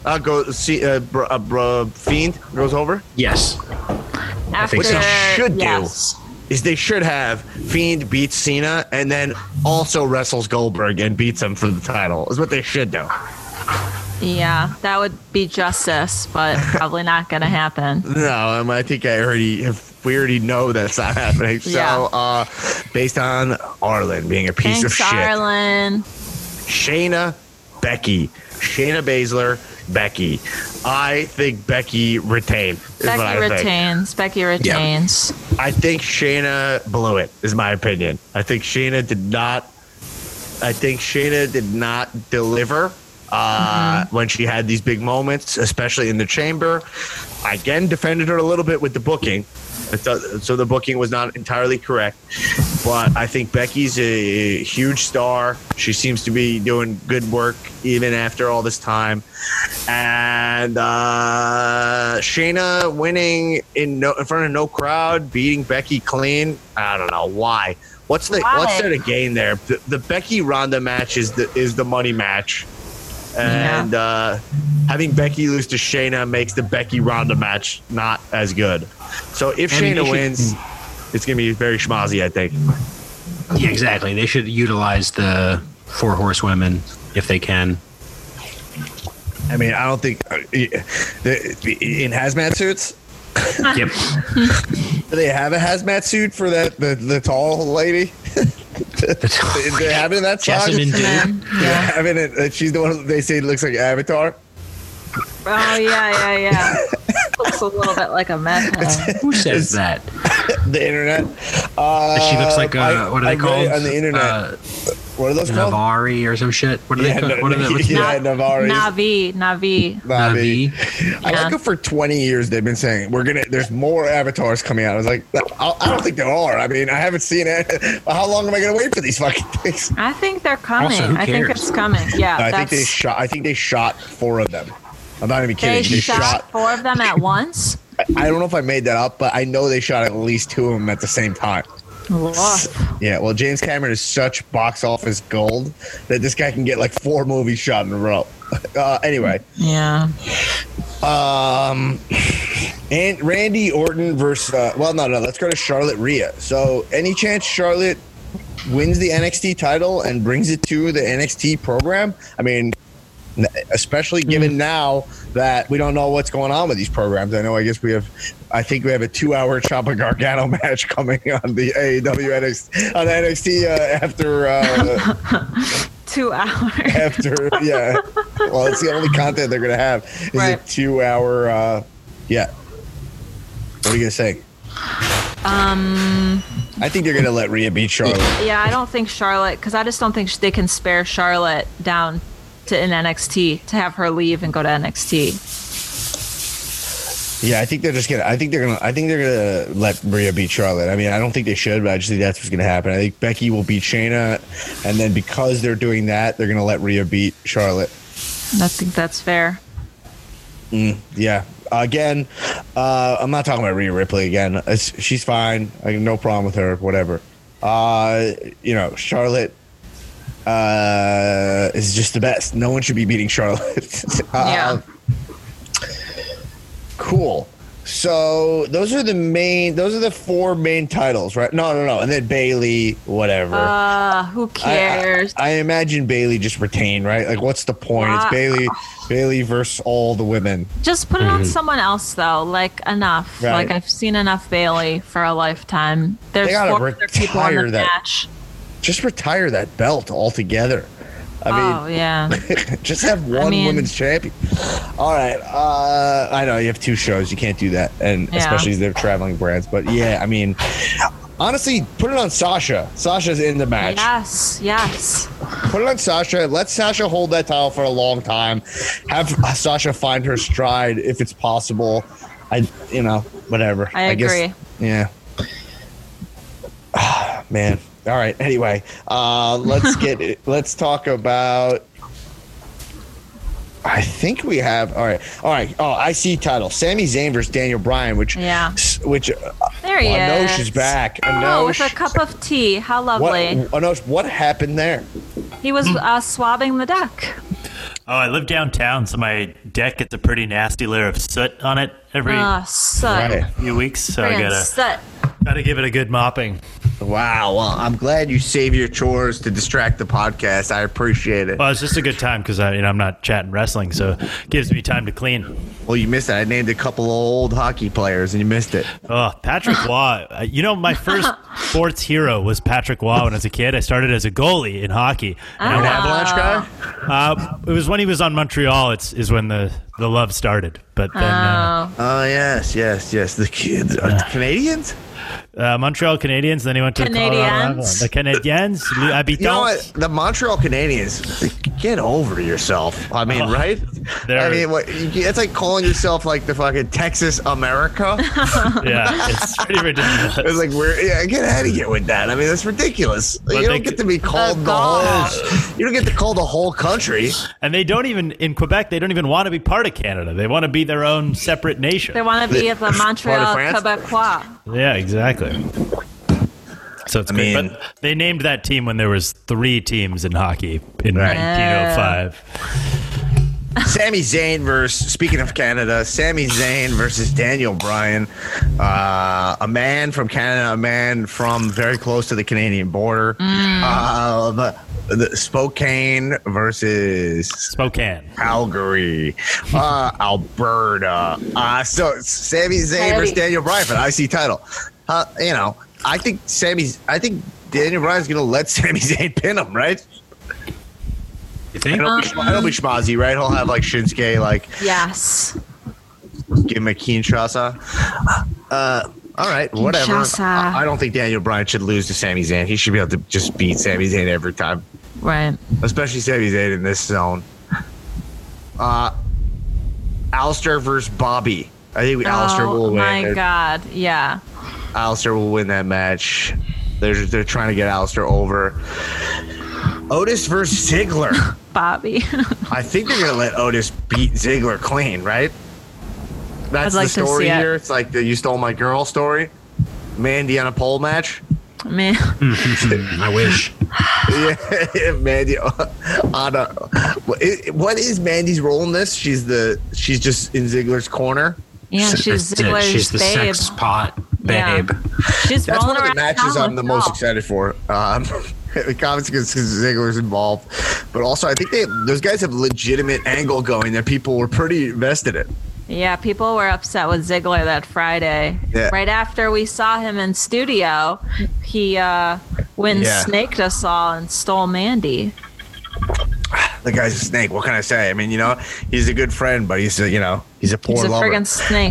Fiend goes over. Yes. What they should do is they should have Fiend beats Cena and then also wrestles Goldberg and beats him for the title. Is what they should do. Yeah, that would be justice, but probably not going to happen. No, I think we already know that's not happening. So, based on Arlen being a piece of shit. Arlen. Shayna Baszler, Becky. I think Becky retained. Becky retains. I think Shayna blew it, is my opinion. I think Shayna did not I think Shayna did not deliver when she had these big moments, especially in the chamber. I again defended her a little bit with the booking. So the booking was not entirely correct. But I think Becky's a huge star. She seems to be doing good work even after all this time. And Shayna winning in front of no crowd, beating Becky clean. I don't know why. What's there to gain there? The Becky Ronda match is the money match. And having Becky lose to Shayna makes the Becky Ronda match not as good. So if Shayna wins, it's going to be very schmozzy, I think. Yeah, exactly. They should utilize the 4 horsewomen if they can. I mean, I don't think in hazmat suits. Yep. Do they have a hazmat suit for the tall lady? They have it in that song. Yeah. Having it. She's the one they say looks like Avatar. Oh yeah. Looks a little bit like a meth head. Who says that? The internet. She looks like what are they called on the internet? What are those called? Navari or some shit. What are they called? Navari. Navi. I like it for 20 years. They've been saying there's more avatars coming out. I was like, I don't think there are. I mean, I haven't seen it. How long am I going to wait for these fucking things? I think they're coming. Also, I think it's coming. Yeah. I think they shot 4 of them. I'm not even kidding. They shot 4 of them at once. I don't know if I made that up, but I know they shot at least 2 of them at the same time. Yeah, well, James Cameron is such box office gold that this guy can get like 4 movies shot in a row. Anyway. Yeah. And Randy Orton versus let's go to Charlotte Rhea. So any chance Charlotte wins the NXT title and brings it to the NXT program? I mean, especially given now that we don't know what's going on with these programs. I think we have a 2-hour Ciampa Gargano match coming on the AEW NXT after 2 hours. After well, it's the only content they're gonna have is a 2-hour What are you gonna say? I think they're gonna let Rhea beat Charlotte. Yeah, I don't think Charlotte, because I just don't think they can spare Charlotte down in NXT to have her leave and go to NXT. Yeah, I think they're gonna let Rhea beat Charlotte. I mean, I don't think they should, but I just think that's what's gonna happen. I think Becky will beat Shayna, and then because they're doing that, they're gonna let Rhea beat Charlotte. I think that's fair. Yeah. Again, I'm not talking about Rhea Ripley again. She's fine. I have no problem with her. Whatever. Charlotte is just the best. No one should be beating Charlotte. Yeah. Cool. So those are the 4 main titles, right? No. And then Bayley, whatever. Who cares? I imagine Bayley just retained, right? Like, what's the point? It's Bayley versus all the women. Just put it on someone else, though. Like, enough. Right. Like, I've seen enough Bayley for a lifetime. There's 4 other people in the match. Just retire that belt altogether. I mean, just have one women's champion. All right. I know you have 2 shows. You can't do that. And especially if they're traveling brands. But yeah, I mean, honestly, put it on Sasha. Sasha's in the match. Yes. Put it on Sasha. Let Sasha hold that title for a long time. Have Sasha find her stride if it's possible. Whatever. I agree. Guess, yeah. Man. All right. Anyway, let's talk about. I think we have. All right. Oh, IC title: Sami Zayn versus Daniel Bryan. Which there he is. Anosh is back. With a cup of tea. How lovely. Anosh, what happened there? He was swabbing the deck. Oh, I live downtown, so my deck gets a pretty nasty layer of soot on it every few weeks. So I gotta give it a good mopping. Wow. Well, I'm glad you save your chores to distract the podcast. I appreciate it. Well, it's just a good time because I'm not chatting wrestling, so it gives me time to clean. Well, you missed it. I named a couple of old hockey players, and you missed it. Oh, Patrick Waugh. My first sports hero was Patrick Waugh when I was a kid. I started as a goalie in hockey. And an Avalanche guy? It was when he was on Montreal. Is when the love started. But then. Yes. The kids. Canadians? Montreal Canadiens. Then he went to Canadiens. The Canadiens. You know what? The Montreal Canadiens. Get over yourself. I mean, right? I mean, it's like calling yourself like the fucking Texas America. Yeah, it's pretty ridiculous. It's like get out of here with that. I mean, that's ridiculous. You don't get to be called the whole. You don't get to call the whole country. And they don't even in Quebec. They don't even want to be part of Canada. They want to be their own separate nation. They want to be the Montreal Quebecois. Yeah, exactly. So it's great. But they named that team when there was 3 teams in hockey in 1905. Sami Zayn speaking of Canada, Sami Zayn versus Daniel Bryan. A man from Canada, a man from very close to the Canadian border. The Spokane versus Calgary, Alberta. So Sami Zayn versus Daniel Bryan for the IC title. I think Daniel Bryan's gonna let Sami Zayn pin him, right? You think? It'll be schmozzy, right? He'll have like Shinsuke, like yes, give him a Kinshasa. All right, whatever. I don't think Daniel Bryan should lose to Sami Zayn. He should be able to just beat Sami Zayn every time. Right. Especially Sami Zayn in this zone. Aleister versus Bobby. I think Aleister will win. Oh my God, yeah. Aleister will win that match. They're trying to get Aleister over. Otis versus Ziggler. Bobby. I think they're going to let Otis beat Ziggler clean, right? That's the story here. It's like the "you stole my girl" story. Mandy on a pole match. Man. I wish. Yeah, Mandy what is Mandy's role in this? She's just in Ziggler's corner. Yeah, she's Ziggler's she's the babe. Sex pot babe. Yeah. She's That's rolling one of the around matches I'm the most excited for. The comments because Ziggler's involved, but also I think those guys have legitimate angle going that people were pretty invested in. Yeah, people were upset with Ziggler that Friday. Yeah. Right after we saw him in studio, he snaked us all and stole Mandy. The guy's a snake. What can I say? I mean, he's a good friend, but he's a poor lover. He's a friggin' snake.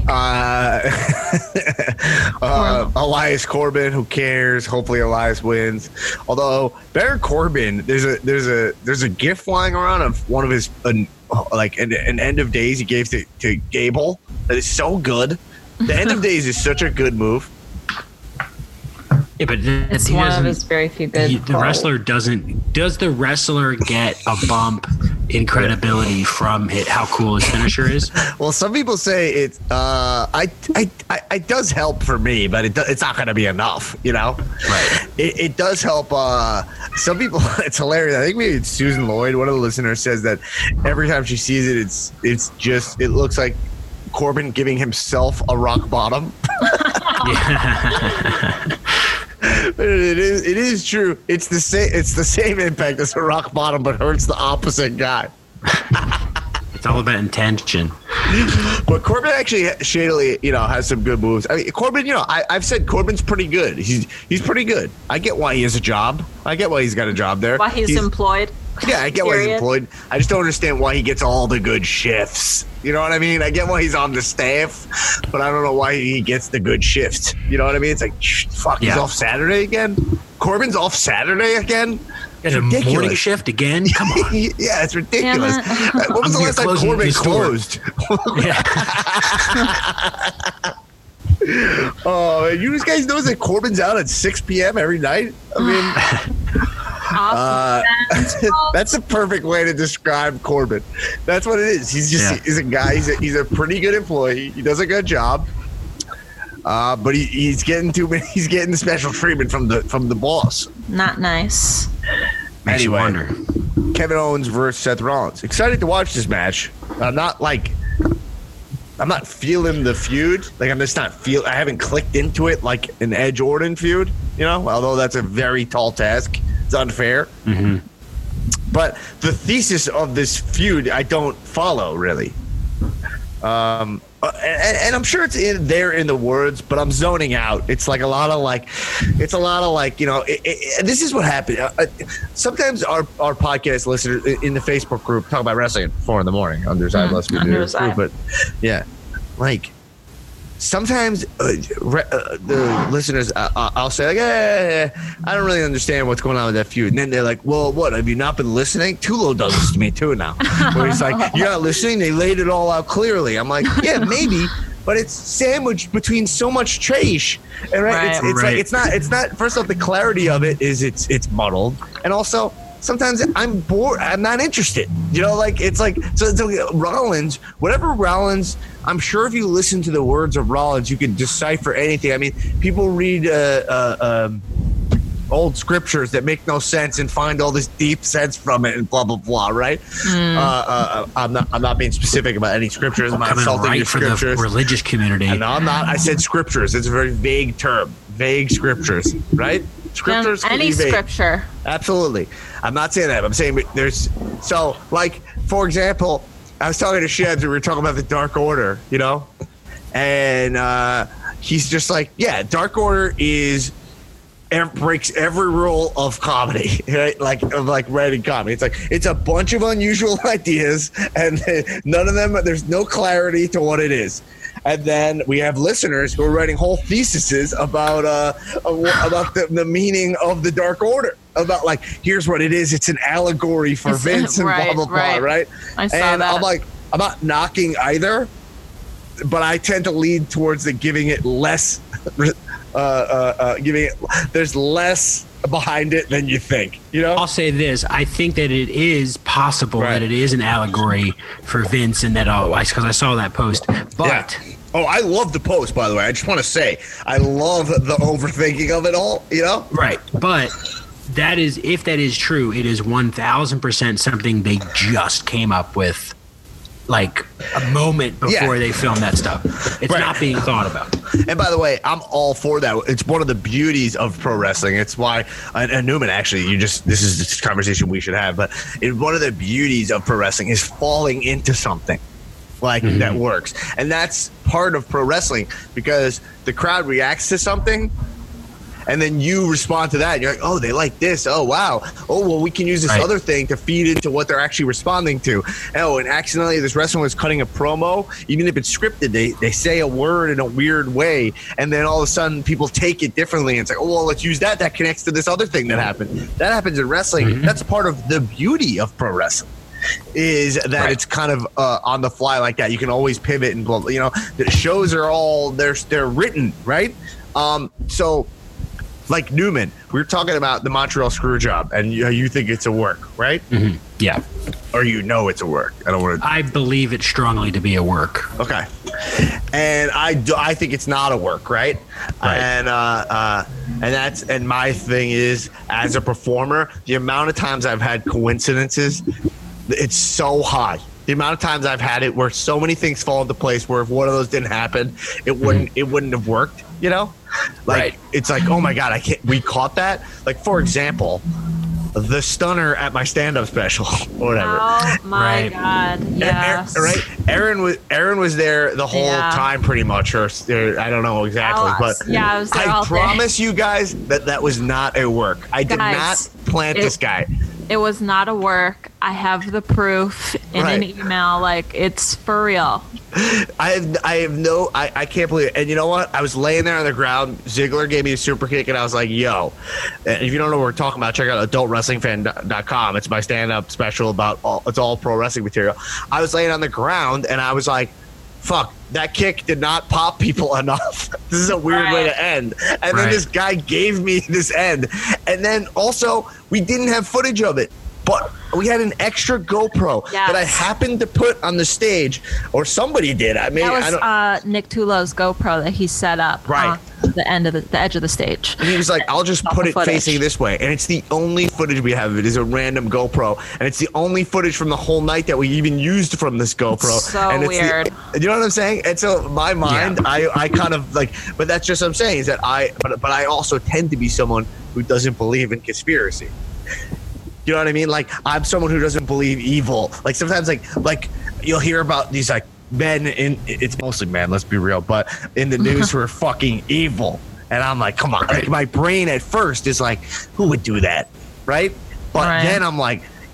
Elias Corbin, who cares? Hopefully Elias wins. Although Baron Corbin, there's a GIF flying around of one of his an end of days he gave to Gable that is so good. The end of days is such a good move. Yeah, but it's one of his very few good. The wrestler doesn't. Does the wrestler get a bump in credibility from how cool his finisher is? Well, some people say it. It does help for me, but it's not going to be enough. Right? It does help. Some people. It's hilarious. I think maybe it's Susan Lloyd. One of the listeners says that every time she sees it, it looks like Corbin giving himself a rock bottom. Yeah. It is true. It's the same impact as a rock bottom, but hurts the opposite guy. It's all about intention. But Corbin actually shadily, has some good moves. I mean, Corbin, I've said Corbin's pretty good. He's pretty good. I get why he has a job. I get why he's got a job there. Why he's employed. Yeah, I get why he's employed. I just don't understand why he gets all the good shifts. You know what I mean? I get why he's on the staff, but I don't know why he gets the good shifts. You know what I mean? It's like, fuck, he's off Saturday again? Corbin's off Saturday again? It's ridiculous. A morning shift again? Come on. Yeah, it's ridiculous. When was the last time Corbin closed? Oh, you guys know that Corbin's out at 6 p.m. every night? I mean... that's a perfect way to describe Corbin. That's what it is. He's a guy. He's a pretty good employee. He does a good job, but he's getting too many. He's getting the special treatment from the boss. Not nice. Makes you wonder. Kevin Owens versus Seth Rollins. Excited to watch this match. I'm not feeling the feud. Like I'm just not I haven't clicked into it like an Edge Orton feud. Although that's a very tall task. It's unfair. Mm-hmm. But the thesis of this feud, I don't follow really. And I'm sure it's there in the words, but I'm zoning out. It's like a lot of this is what happened. Sometimes our podcast listeners in the Facebook group talk about wrestling at 4 a.m. Underside, less we do. But yeah, sometimes the listeners, I'll say like, I don't really understand what's going on with that feud. And then they're like, well, what, have you not been listening? Tulo does this to me too now. Where he's like, you're not listening? They laid it all out clearly. I'm like, yeah, maybe. But it's sandwiched between so much trash, and it's not. First off, the clarity of it is it's muddled, and also sometimes I'm bored. I'm not interested. You know, like it's like so Rollins. Whatever Rollins, I'm sure if you listen to the words of Rollins, you can decipher anything. I mean, people read old scriptures that make no sense and find all this deep sense from it and blah blah blah, right? I'm not being specific about any scriptures. I'm not insulting your scriptures. For the religious community. No, I'm not. I said scriptures. It's a very vague term. Vague scriptures, right? Scriptures. Any scripture. Absolutely. I'm not saying that. I'm saying there's like, for example, I was talking to Shebs and we were talking about the Dark Order, you know, and he's just like, yeah, Dark Order breaks every rule of comedy, right? Like writing comedy. It's like it's a bunch of unusual ideas, and none of them. There's no clarity to what it is. And then we have listeners who are writing whole theses about the meaning of the Dark Order. About like, here's what it is. It's an allegory for Vince and blah blah blah, right? I saw that. I'm like, I'm not knocking either, but I tend to lead towards giving it less. There's less behind it than you think, you know. I'll say this: I think that it is possible that it is an allegory for Vince, and that because I saw that post. But I love the post, by the way. I just want to say I love the overthinking of it all, you know. Right, but that is, if that is true, it is 1,000% something they just came up with. Like a moment before they filmed that stuff. It's not being thought about. And by the way, I'm all for that. It's one of the beauties of pro wrestling. It's why, and Newman, actually, this is a conversation we should have, but one of the beauties of pro wrestling is falling into something like that works. And that's part of pro wrestling, because the crowd reacts to something, and then you respond to that. And you're like, oh, they like this. Oh, wow. Oh, well, we can use this other thing to feed into what they're actually responding to. Oh, and accidentally this wrestler was cutting a promo. Even if it's scripted, they say a word in a weird way. And then all of a sudden people take it differently. And it's like, oh, well, let's use that. That connects to this other thing that happened. That happens in wrestling. That's part of the beauty of pro wrestling. Is that it's kind of on the fly like that. You can always pivot and blah, blah. You know, the shows are all, they're written, right? So, like Newman, we were talking about the Montreal Screwjob, and you think it's a work, right? Yeah. Or it's a work. I believe it strongly to be a work. Okay. And I think it's not a work, right? And my thing is, as a performer, the amount of times I've had coincidences, it's so high. The amount of times I've had it where so many things fall into place where if one of those didn't happen, it wouldn't have worked, you know? Like, it's like, oh my God, we caught that. Like, for example, the stunner at my stand-up special or whatever. Oh my God. Yes. Aaron was there the whole time pretty much, or I don't know exactly, but I was there I promise you guys that was not a work. I did not plant this guy. It was not a work. I have the proof in an email. Like, it's for real. I can't believe it. And you know what? I was laying there on the ground. Ziggler gave me a super kick, and I was like, yo. And if you don't know what we're talking about, check out adultwrestlingfan.com. It's my stand-up special it's all pro wrestling material. I was laying on the ground, and I was like, fuck, that kick did not pop people enough. This is a weird way to end. And then this guy gave me this end. And then also, we didn't have footage of it, but we had an extra GoPro that I happened to put on the stage, or somebody did. That was Nick Tulo's GoPro that he set up on the edge of the stage. And he was like, I'll just put it facing this way. And it's the only footage we have of it is a random GoPro. And it's the only footage from the whole night that we even used from this GoPro. It's so and weird. You know what I'm saying? And so my mind, I kind of like, but that's just what I'm saying, is that but I also tend to be someone who doesn't believe in conspiracy. You know what I mean? Like, I'm someone who doesn't believe evil. Like, sometimes like you'll hear about these like men it's mostly men, let's be real, but in the news who are fucking evil. And I'm like, come on. Like, my brain at first is like, who would do that? Right? But then I'm like,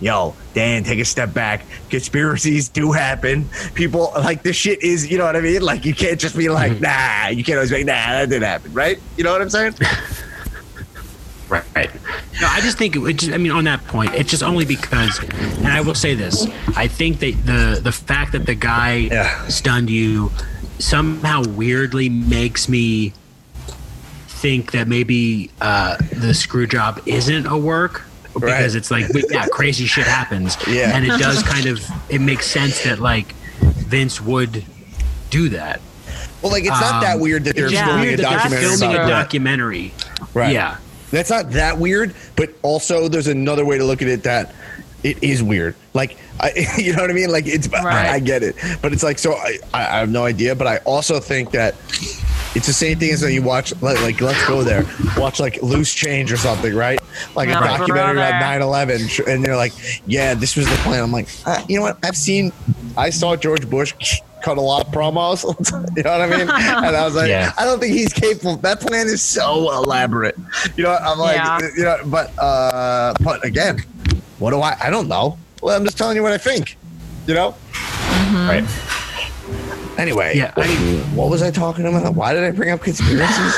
yo, Dan, take a step back. Conspiracies do happen. People, like, this shit is, you know what I mean? Like, you can't just be like, nah. You can't always be like, nah, that didn't happen, right? You know what I'm saying? Right. No, I just think on that point, it's just only because, and I will say this, I think that the fact that the guy stunned you somehow weirdly makes me think that maybe the screw job isn't a work, because it's like, crazy shit happens. Yeah. And it does it makes sense that like Vince would do that. Well, like, it's not that weird that they're filming a documentary. Right. Yeah. That's not that weird, but also there's another way to look at it that it is weird. Like, you know what I mean? Like, it's I get it, but it's like, so I have no idea. But I also think that it's the same thing as when you watch, like let's go there, watch like Loose Change or something, right? Like a documentary about 9/11, and they're like, yeah, this was the plan. I'm like, you know what? I saw George Bush cut a lot of promos. You know what I mean? And I was like, I don't think he's capable. That plan is so elaborate. You know, I'm like, you know, but again, what do I don't know. Well, I'm just telling you what I think, you know? Mm-hmm. Right. Anyway, what was I talking about? Why did I bring up conspiracies?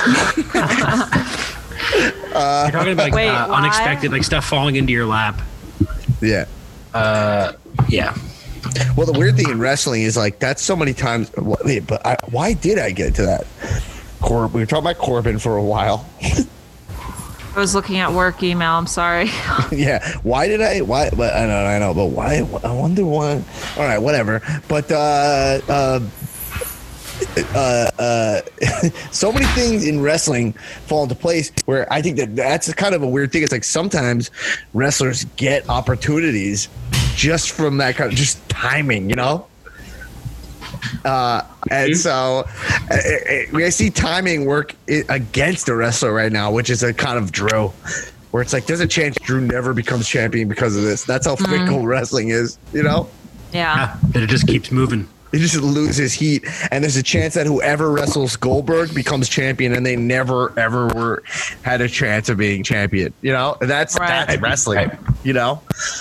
You're talking about unexpected, like stuff falling into your lap. Yeah. Yeah. Well, the weird thing in wrestling is like that's so many times. Why did I get to that? We were talking about Corbin for a while. I was looking at work email. I'm sorry. Yeah. Why did I? Why? But I know. But why? I wonder why. All right. Whatever. But so many things in wrestling fall into place where I think that's kind of a weird thing. It's like sometimes wrestlers get opportunities just from that kind of just timing, you know? And so I see timing work against a wrestler right now, which is a kind of Drew, where it's like there's a chance Drew never becomes champion because of this. That's how fickle wrestling is, you know? Yeah. But it just keeps moving. He just loses heat, and there's a chance that whoever wrestles Goldberg becomes champion, and they never ever had a chance of being champion. You know, that's wrestling. You know,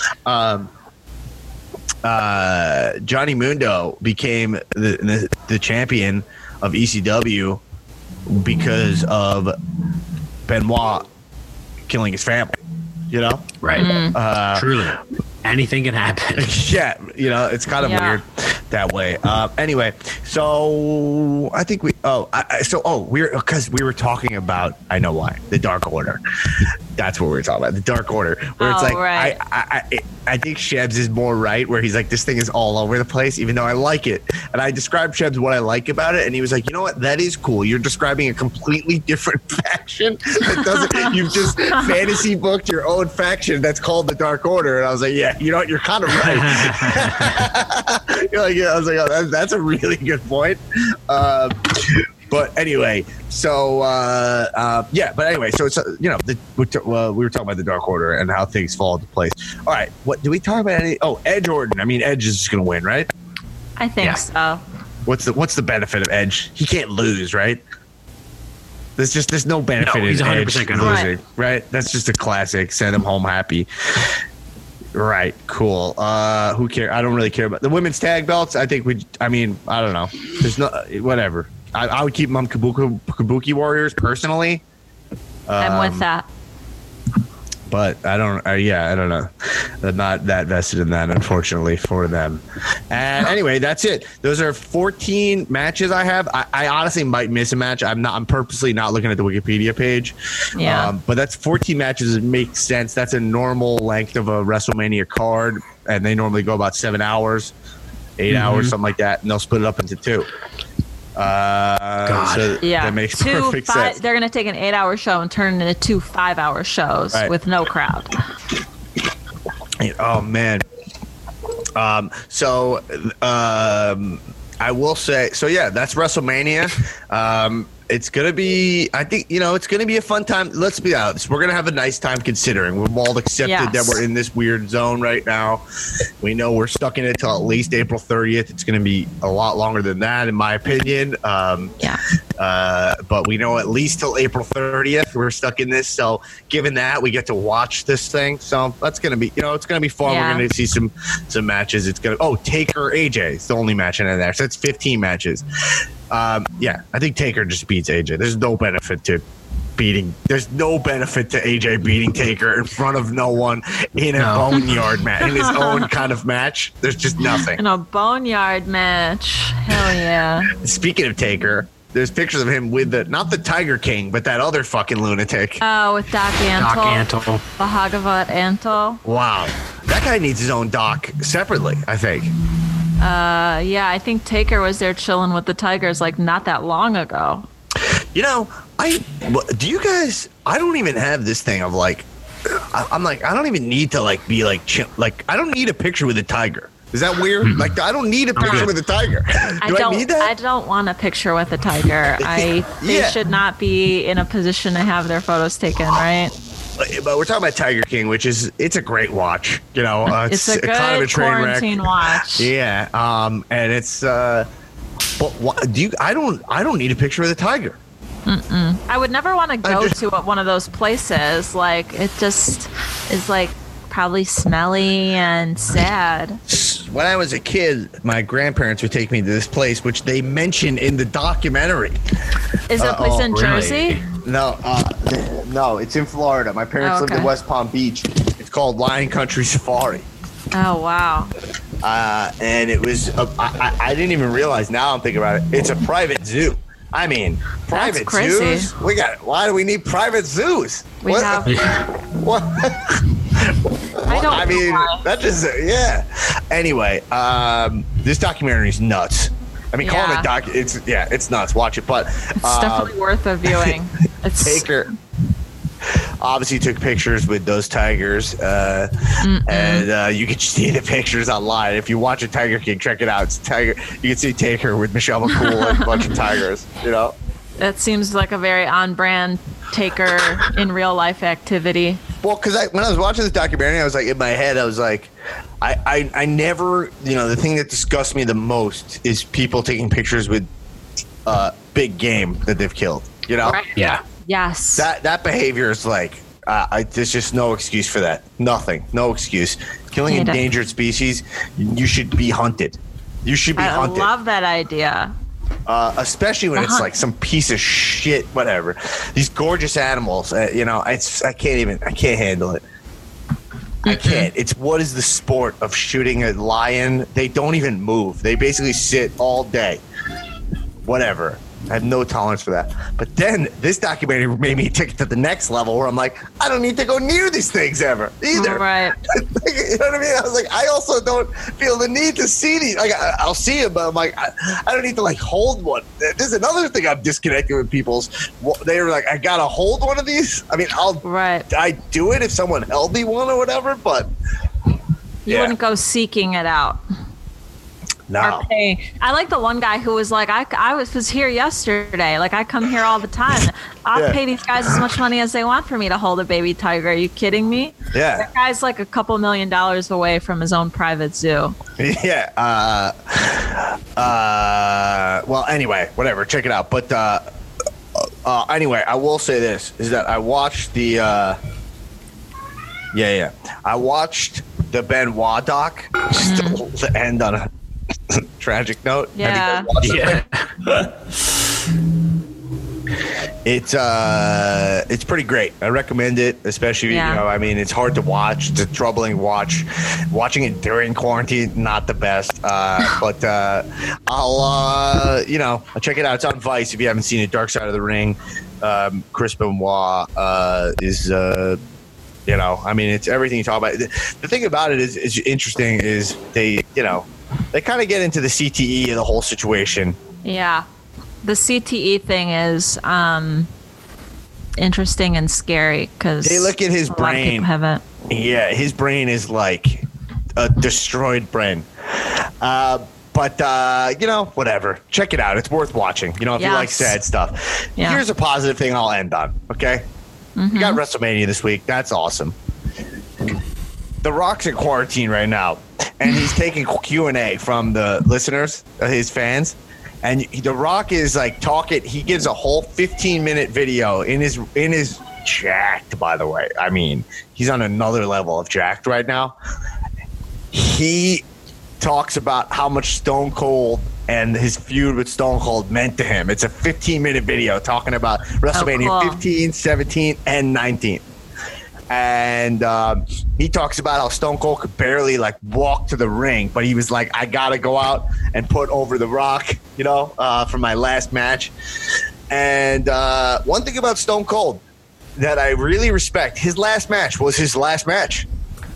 Johnny Mundo became the champion of ECW because of Benoit killing his family. You know, right? Truly, anything can happen. Yeah, you know, it's kind of weird that way. Anyway, so I think because we were talking about, I know why, the Dark Order. That's what we were talking about, the Dark Order, where it's like I think Shebs is more right, where he's like, this thing is all over the place, even though I like it. And I described Shebs what I like about it, and he was like, you know what, that is cool. You're describing a completely different faction that doesn't. You've just fantasy booked your own faction that's called the Dark Order. And I was like, yeah, you know what, you're kind of right. You're like, I was like, oh, that's a really good point. But anyway, so but anyway, so it's you know, we were talking about the Dark Order and how things fall into place. All right, what do we talk about? Edge Orton. I mean, Edge is just gonna win, right? I think so. What's the benefit of Edge? He can't lose, right? There's no benefit in 100% Edge losing, right? That's just a classic. Send him home happy. Right, cool. Who cares? I don't really care about the women's tag belts. I think I don't know. There's no whatever. I would keep them on Kabuki Warriors personally. I'm with that. But I don't. I don't know. I'm not that vested in that, unfortunately, for them. And anyway, that's it. Those are 14 matches I have. I honestly might miss a match. I'm purposely not looking at the Wikipedia page. Yeah. But that's 14 matches. It makes sense. That's a normal length of a WrestleMania card, and they normally go about 7 hours, 8 hours, something like that, and they'll split it up into 2. So that makes perfect sense. They're going to take an 8-hour show and turn it into 2 5-hour shows with no crowd. Oh man. I will say, so yeah, that's WrestleMania. It's going to be, I think, it's going to be a fun time. Let's be honest. We're going to have a nice time considering. We've all accepted that we're in this weird zone right now. We know we're stuck in it till at least April 30th. It's going to be a lot longer than that, in my opinion. But we know at least till April 30th we're stuck in this. So given that, we get to watch this thing. So that's gonna be, it's gonna be fun. Yeah. We're gonna see some matches. It's gonna Taker AJ is the only match in there. So it's 15 matches. I think Taker just beats AJ. There's no benefit to AJ beating Taker in front of no one in a boneyard match, in his own kind of match. There's just nothing. In a boneyard match. Hell yeah. Speaking of Taker, there's pictures of him with not the Tiger King, but that other fucking lunatic. Oh, with Doc Antle. Bhagavat Antle. Wow. That guy needs his own doc separately, I think. I think Taker was there chilling with the Tigers like not that long ago. Do you guys? I don't even have this thing of like, I'm like, I don't even need to like be like, I don't need a picture with a tiger. Is that weird? Mm-hmm. Like, I don't need a picture with a tiger. I need that? I don't want a picture with a tiger. They should not be in a position to have their photos taken, right? But we're talking about Tiger King, it's a great watch. It's a good kind of a train quarantine wreck. Watch. Yeah, and it's. But I don't need a picture with a tiger. Mm-mm. I would never want to go to one of those places. Like, it just is like probably smelly and sad. When I was a kid, my grandparents would take me to this place, which they mention in the documentary. Is it a place in Jersey? No, it's in Florida. My parents lived in West Palm Beach. It's called Lion Country Safari. Oh, wow. And it was, I didn't even realize, now I'm thinking about it, it's a private zoo. I mean, private zoos? Why do we need private zoos? What? What? I mean, that just, Anyway, this documentary is nuts. I mean, calling it doc, it's nuts. Watch it, but it's definitely worth a viewing. Taker obviously took pictures with those tigers, and you can see the pictures online. If you watch a Tiger King, check it out. It's Tiger. You can see Taker with Michelle McCool and a bunch of tigers. That seems like a very on-brand Taker in real life activity. Well, because when I was watching this documentary, I was like, in my head, I was like, I never, the thing that disgusts me the most is people taking pictures with big game that they've killed. Right. Yeah. Yes. That behavior is like, there's just no excuse for that. Nothing. No excuse. Killing endangered species, you should be hunted. You should be hunted. I love that idea. Especially when it's like some piece of shit, whatever. These gorgeous animals, I can't handle it. I can't. It's what is the sport of shooting a lion? They don't even move. They basically sit all day. Whatever. I have no tolerance for that. But then this documentary made me take it to the next level where I'm like, I don't need to go near these things ever either. Right. You know what I mean? I was like, I also don't feel the need to see these. Like, I'll see them, but I'm like, I don't need to like hold one. There's another thing I'm disconnected with people's. They were like, I gotta hold one of these. I mean, I do it if someone held me one or whatever, but you wouldn't go seeking it out. No. I like the one guy who was like, I was here yesterday. Like, I come here all the time. I'll pay these guys as much money as they want for me to hold a baby tiger. Are you kidding me? Yeah. That guy's like $2 million away from his own private zoo. Yeah. Well, anyway, whatever. Check it out. But anyway, I will say this, is that I watched the I watched the Benoit doc to end on a tragic note. Yeah. It's pretty great. I recommend it, especially I mean, it's hard to watch. It's a troubling watch. Watching it during quarantine, not the best. But I'll check it out. It's on Vice if you haven't seen it. Dark Side of the Ring. Chris Benoit is I mean, it's everything you talk about. The thing about it is interesting is they kind of get into the CTE of the whole situation. Yeah. The CTE thing is interesting and scary because they look at his brain. Yeah, his brain is like a destroyed brain. But whatever. Check it out. It's worth watching. If you like sad stuff. Yeah. Here's a positive thing I'll end on. Okay. Mm-hmm. We got WrestleMania this week. That's awesome. The Rock's in quarantine right now, and he's taking Q&A from the listeners, his fans. And The Rock is like talking. He gives a whole 15-minute video in his jacked, by the way. I mean, he's on another level of jacked right now. He talks about how much Stone Cold and his feud with Stone Cold meant to him. It's a 15-minute video talking about WrestleMania 15, 17, and 19. And he talks about how Stone Cold could barely like walk to the ring, but he was like, I gotta go out and put over The Rock, for my last match. And one thing about Stone Cold that I really respect, his last match was his last match,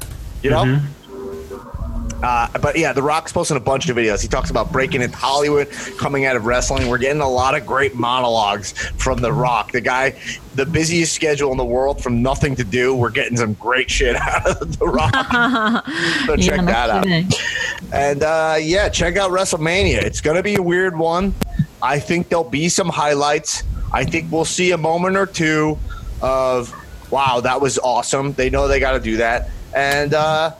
but yeah, The Rock's posting a bunch of videos. He talks about breaking into Hollywood, coming out of wrestling. We're getting a lot of great monologues from The Rock. The guy, the busiest schedule in the world, from nothing to do. We're getting some great shit out of The Rock. So check that out. And check out WrestleMania. It's going to be a weird one. I think there'll be some highlights. I think we'll see a moment or two of, wow, that was awesome. They know they got to do that. And,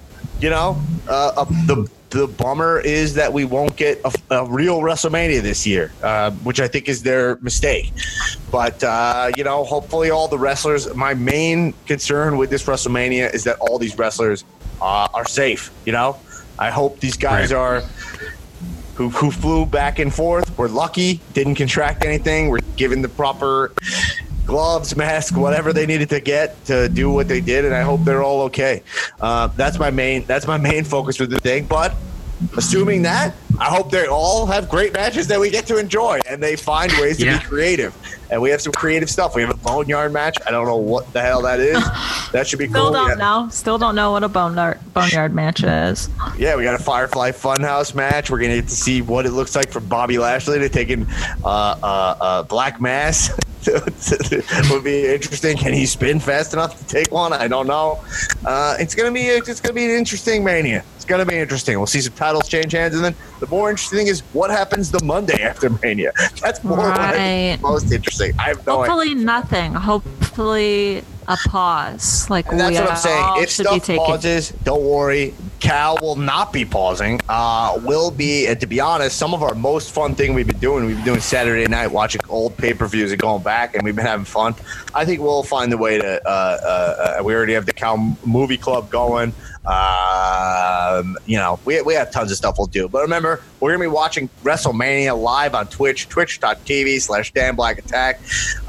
the bummer is that we won't get a real WrestleMania this year, which I think is their mistake. But, hopefully all the wrestlers, my main concern with this WrestleMania is that all these wrestlers are safe, I hope these guys are who flew back and forth, were lucky, didn't contract anything, were given the proper gloves, mask, whatever they needed to get to do what they did, and I hope they're all okay. That's my main focus with the thing. But assuming that, I hope they all have great matches that we get to enjoy, and they find ways to be creative. And we have some creative stuff. We have a boneyard match. I don't know what the hell that is. That should be cool. Still don't know what a boneyard match is. Yeah, we got a Firefly Funhouse match. We're going to get to see what it looks like for Bobby Lashley to take in Black Mass. Would be interesting. Can he spin fast enough to take one? I don't know. It's gonna be an interesting Mania. It's gonna be interesting. We'll see some titles change hands, and then the more interesting thing is what happens the Monday after Mania. That's more most interesting. I have no idea. Hopefully nothing. Hopefully a pause. Like, and that's what I'm saying. If stuff pauses, don't worry. Cal will not be pausing. Will be, and to be honest, some of our most fun thing we've been doing Saturday night, watching old pay-per-views and going back, and we've been having fun. I think we'll find a way to. We already have the Cal Movie Club going. We have tons of stuff we'll do. But remember, we're gonna be watching WrestleMania live on Twitch, twitch.tv/DanBlackAttack.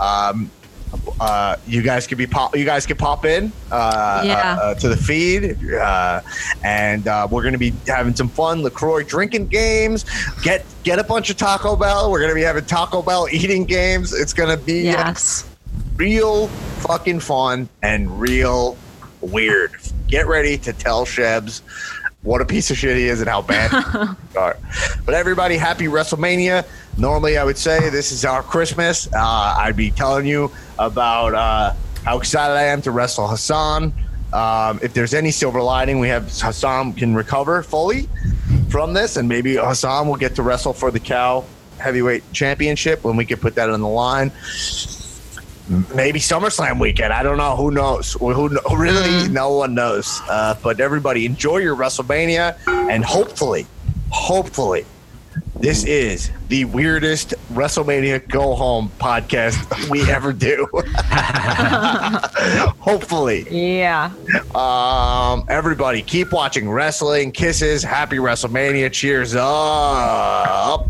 You guys can pop in to the feed, and we're going to be having some fun LaCroix drinking games. Get a bunch of Taco Bell. We're going to be having Taco Bell eating games. It's going to be real fucking fun and real weird. Get ready to tell Shebs what a piece of shit he is and how bad he are. But everybody, happy WrestleMania. Normally, I would say this is our Christmas. I'd be telling you about how excited I am to wrestle Hassan. If there's any silver lining, we have Hassan can recover fully from this, and maybe Hassan will get to wrestle for the Cal Heavyweight Championship when we can put that on the line. Maybe SummerSlam weekend. I don't know. Who knows? Really, no one knows. But everybody, enjoy your WrestleMania, and hopefully, this is the weirdest WrestleMania go home podcast we ever do. Hopefully. Yeah. Everybody, keep watching wrestling. Kisses. Happy WrestleMania. Cheers up.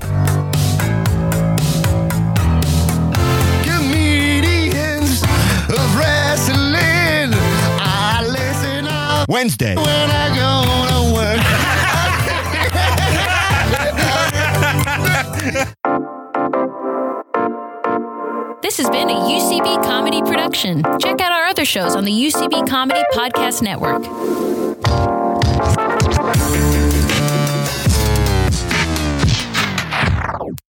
Wednesday. When I go to work. This has been a UCB Comedy production. Check out our other shows on the UCB Comedy Podcast Network.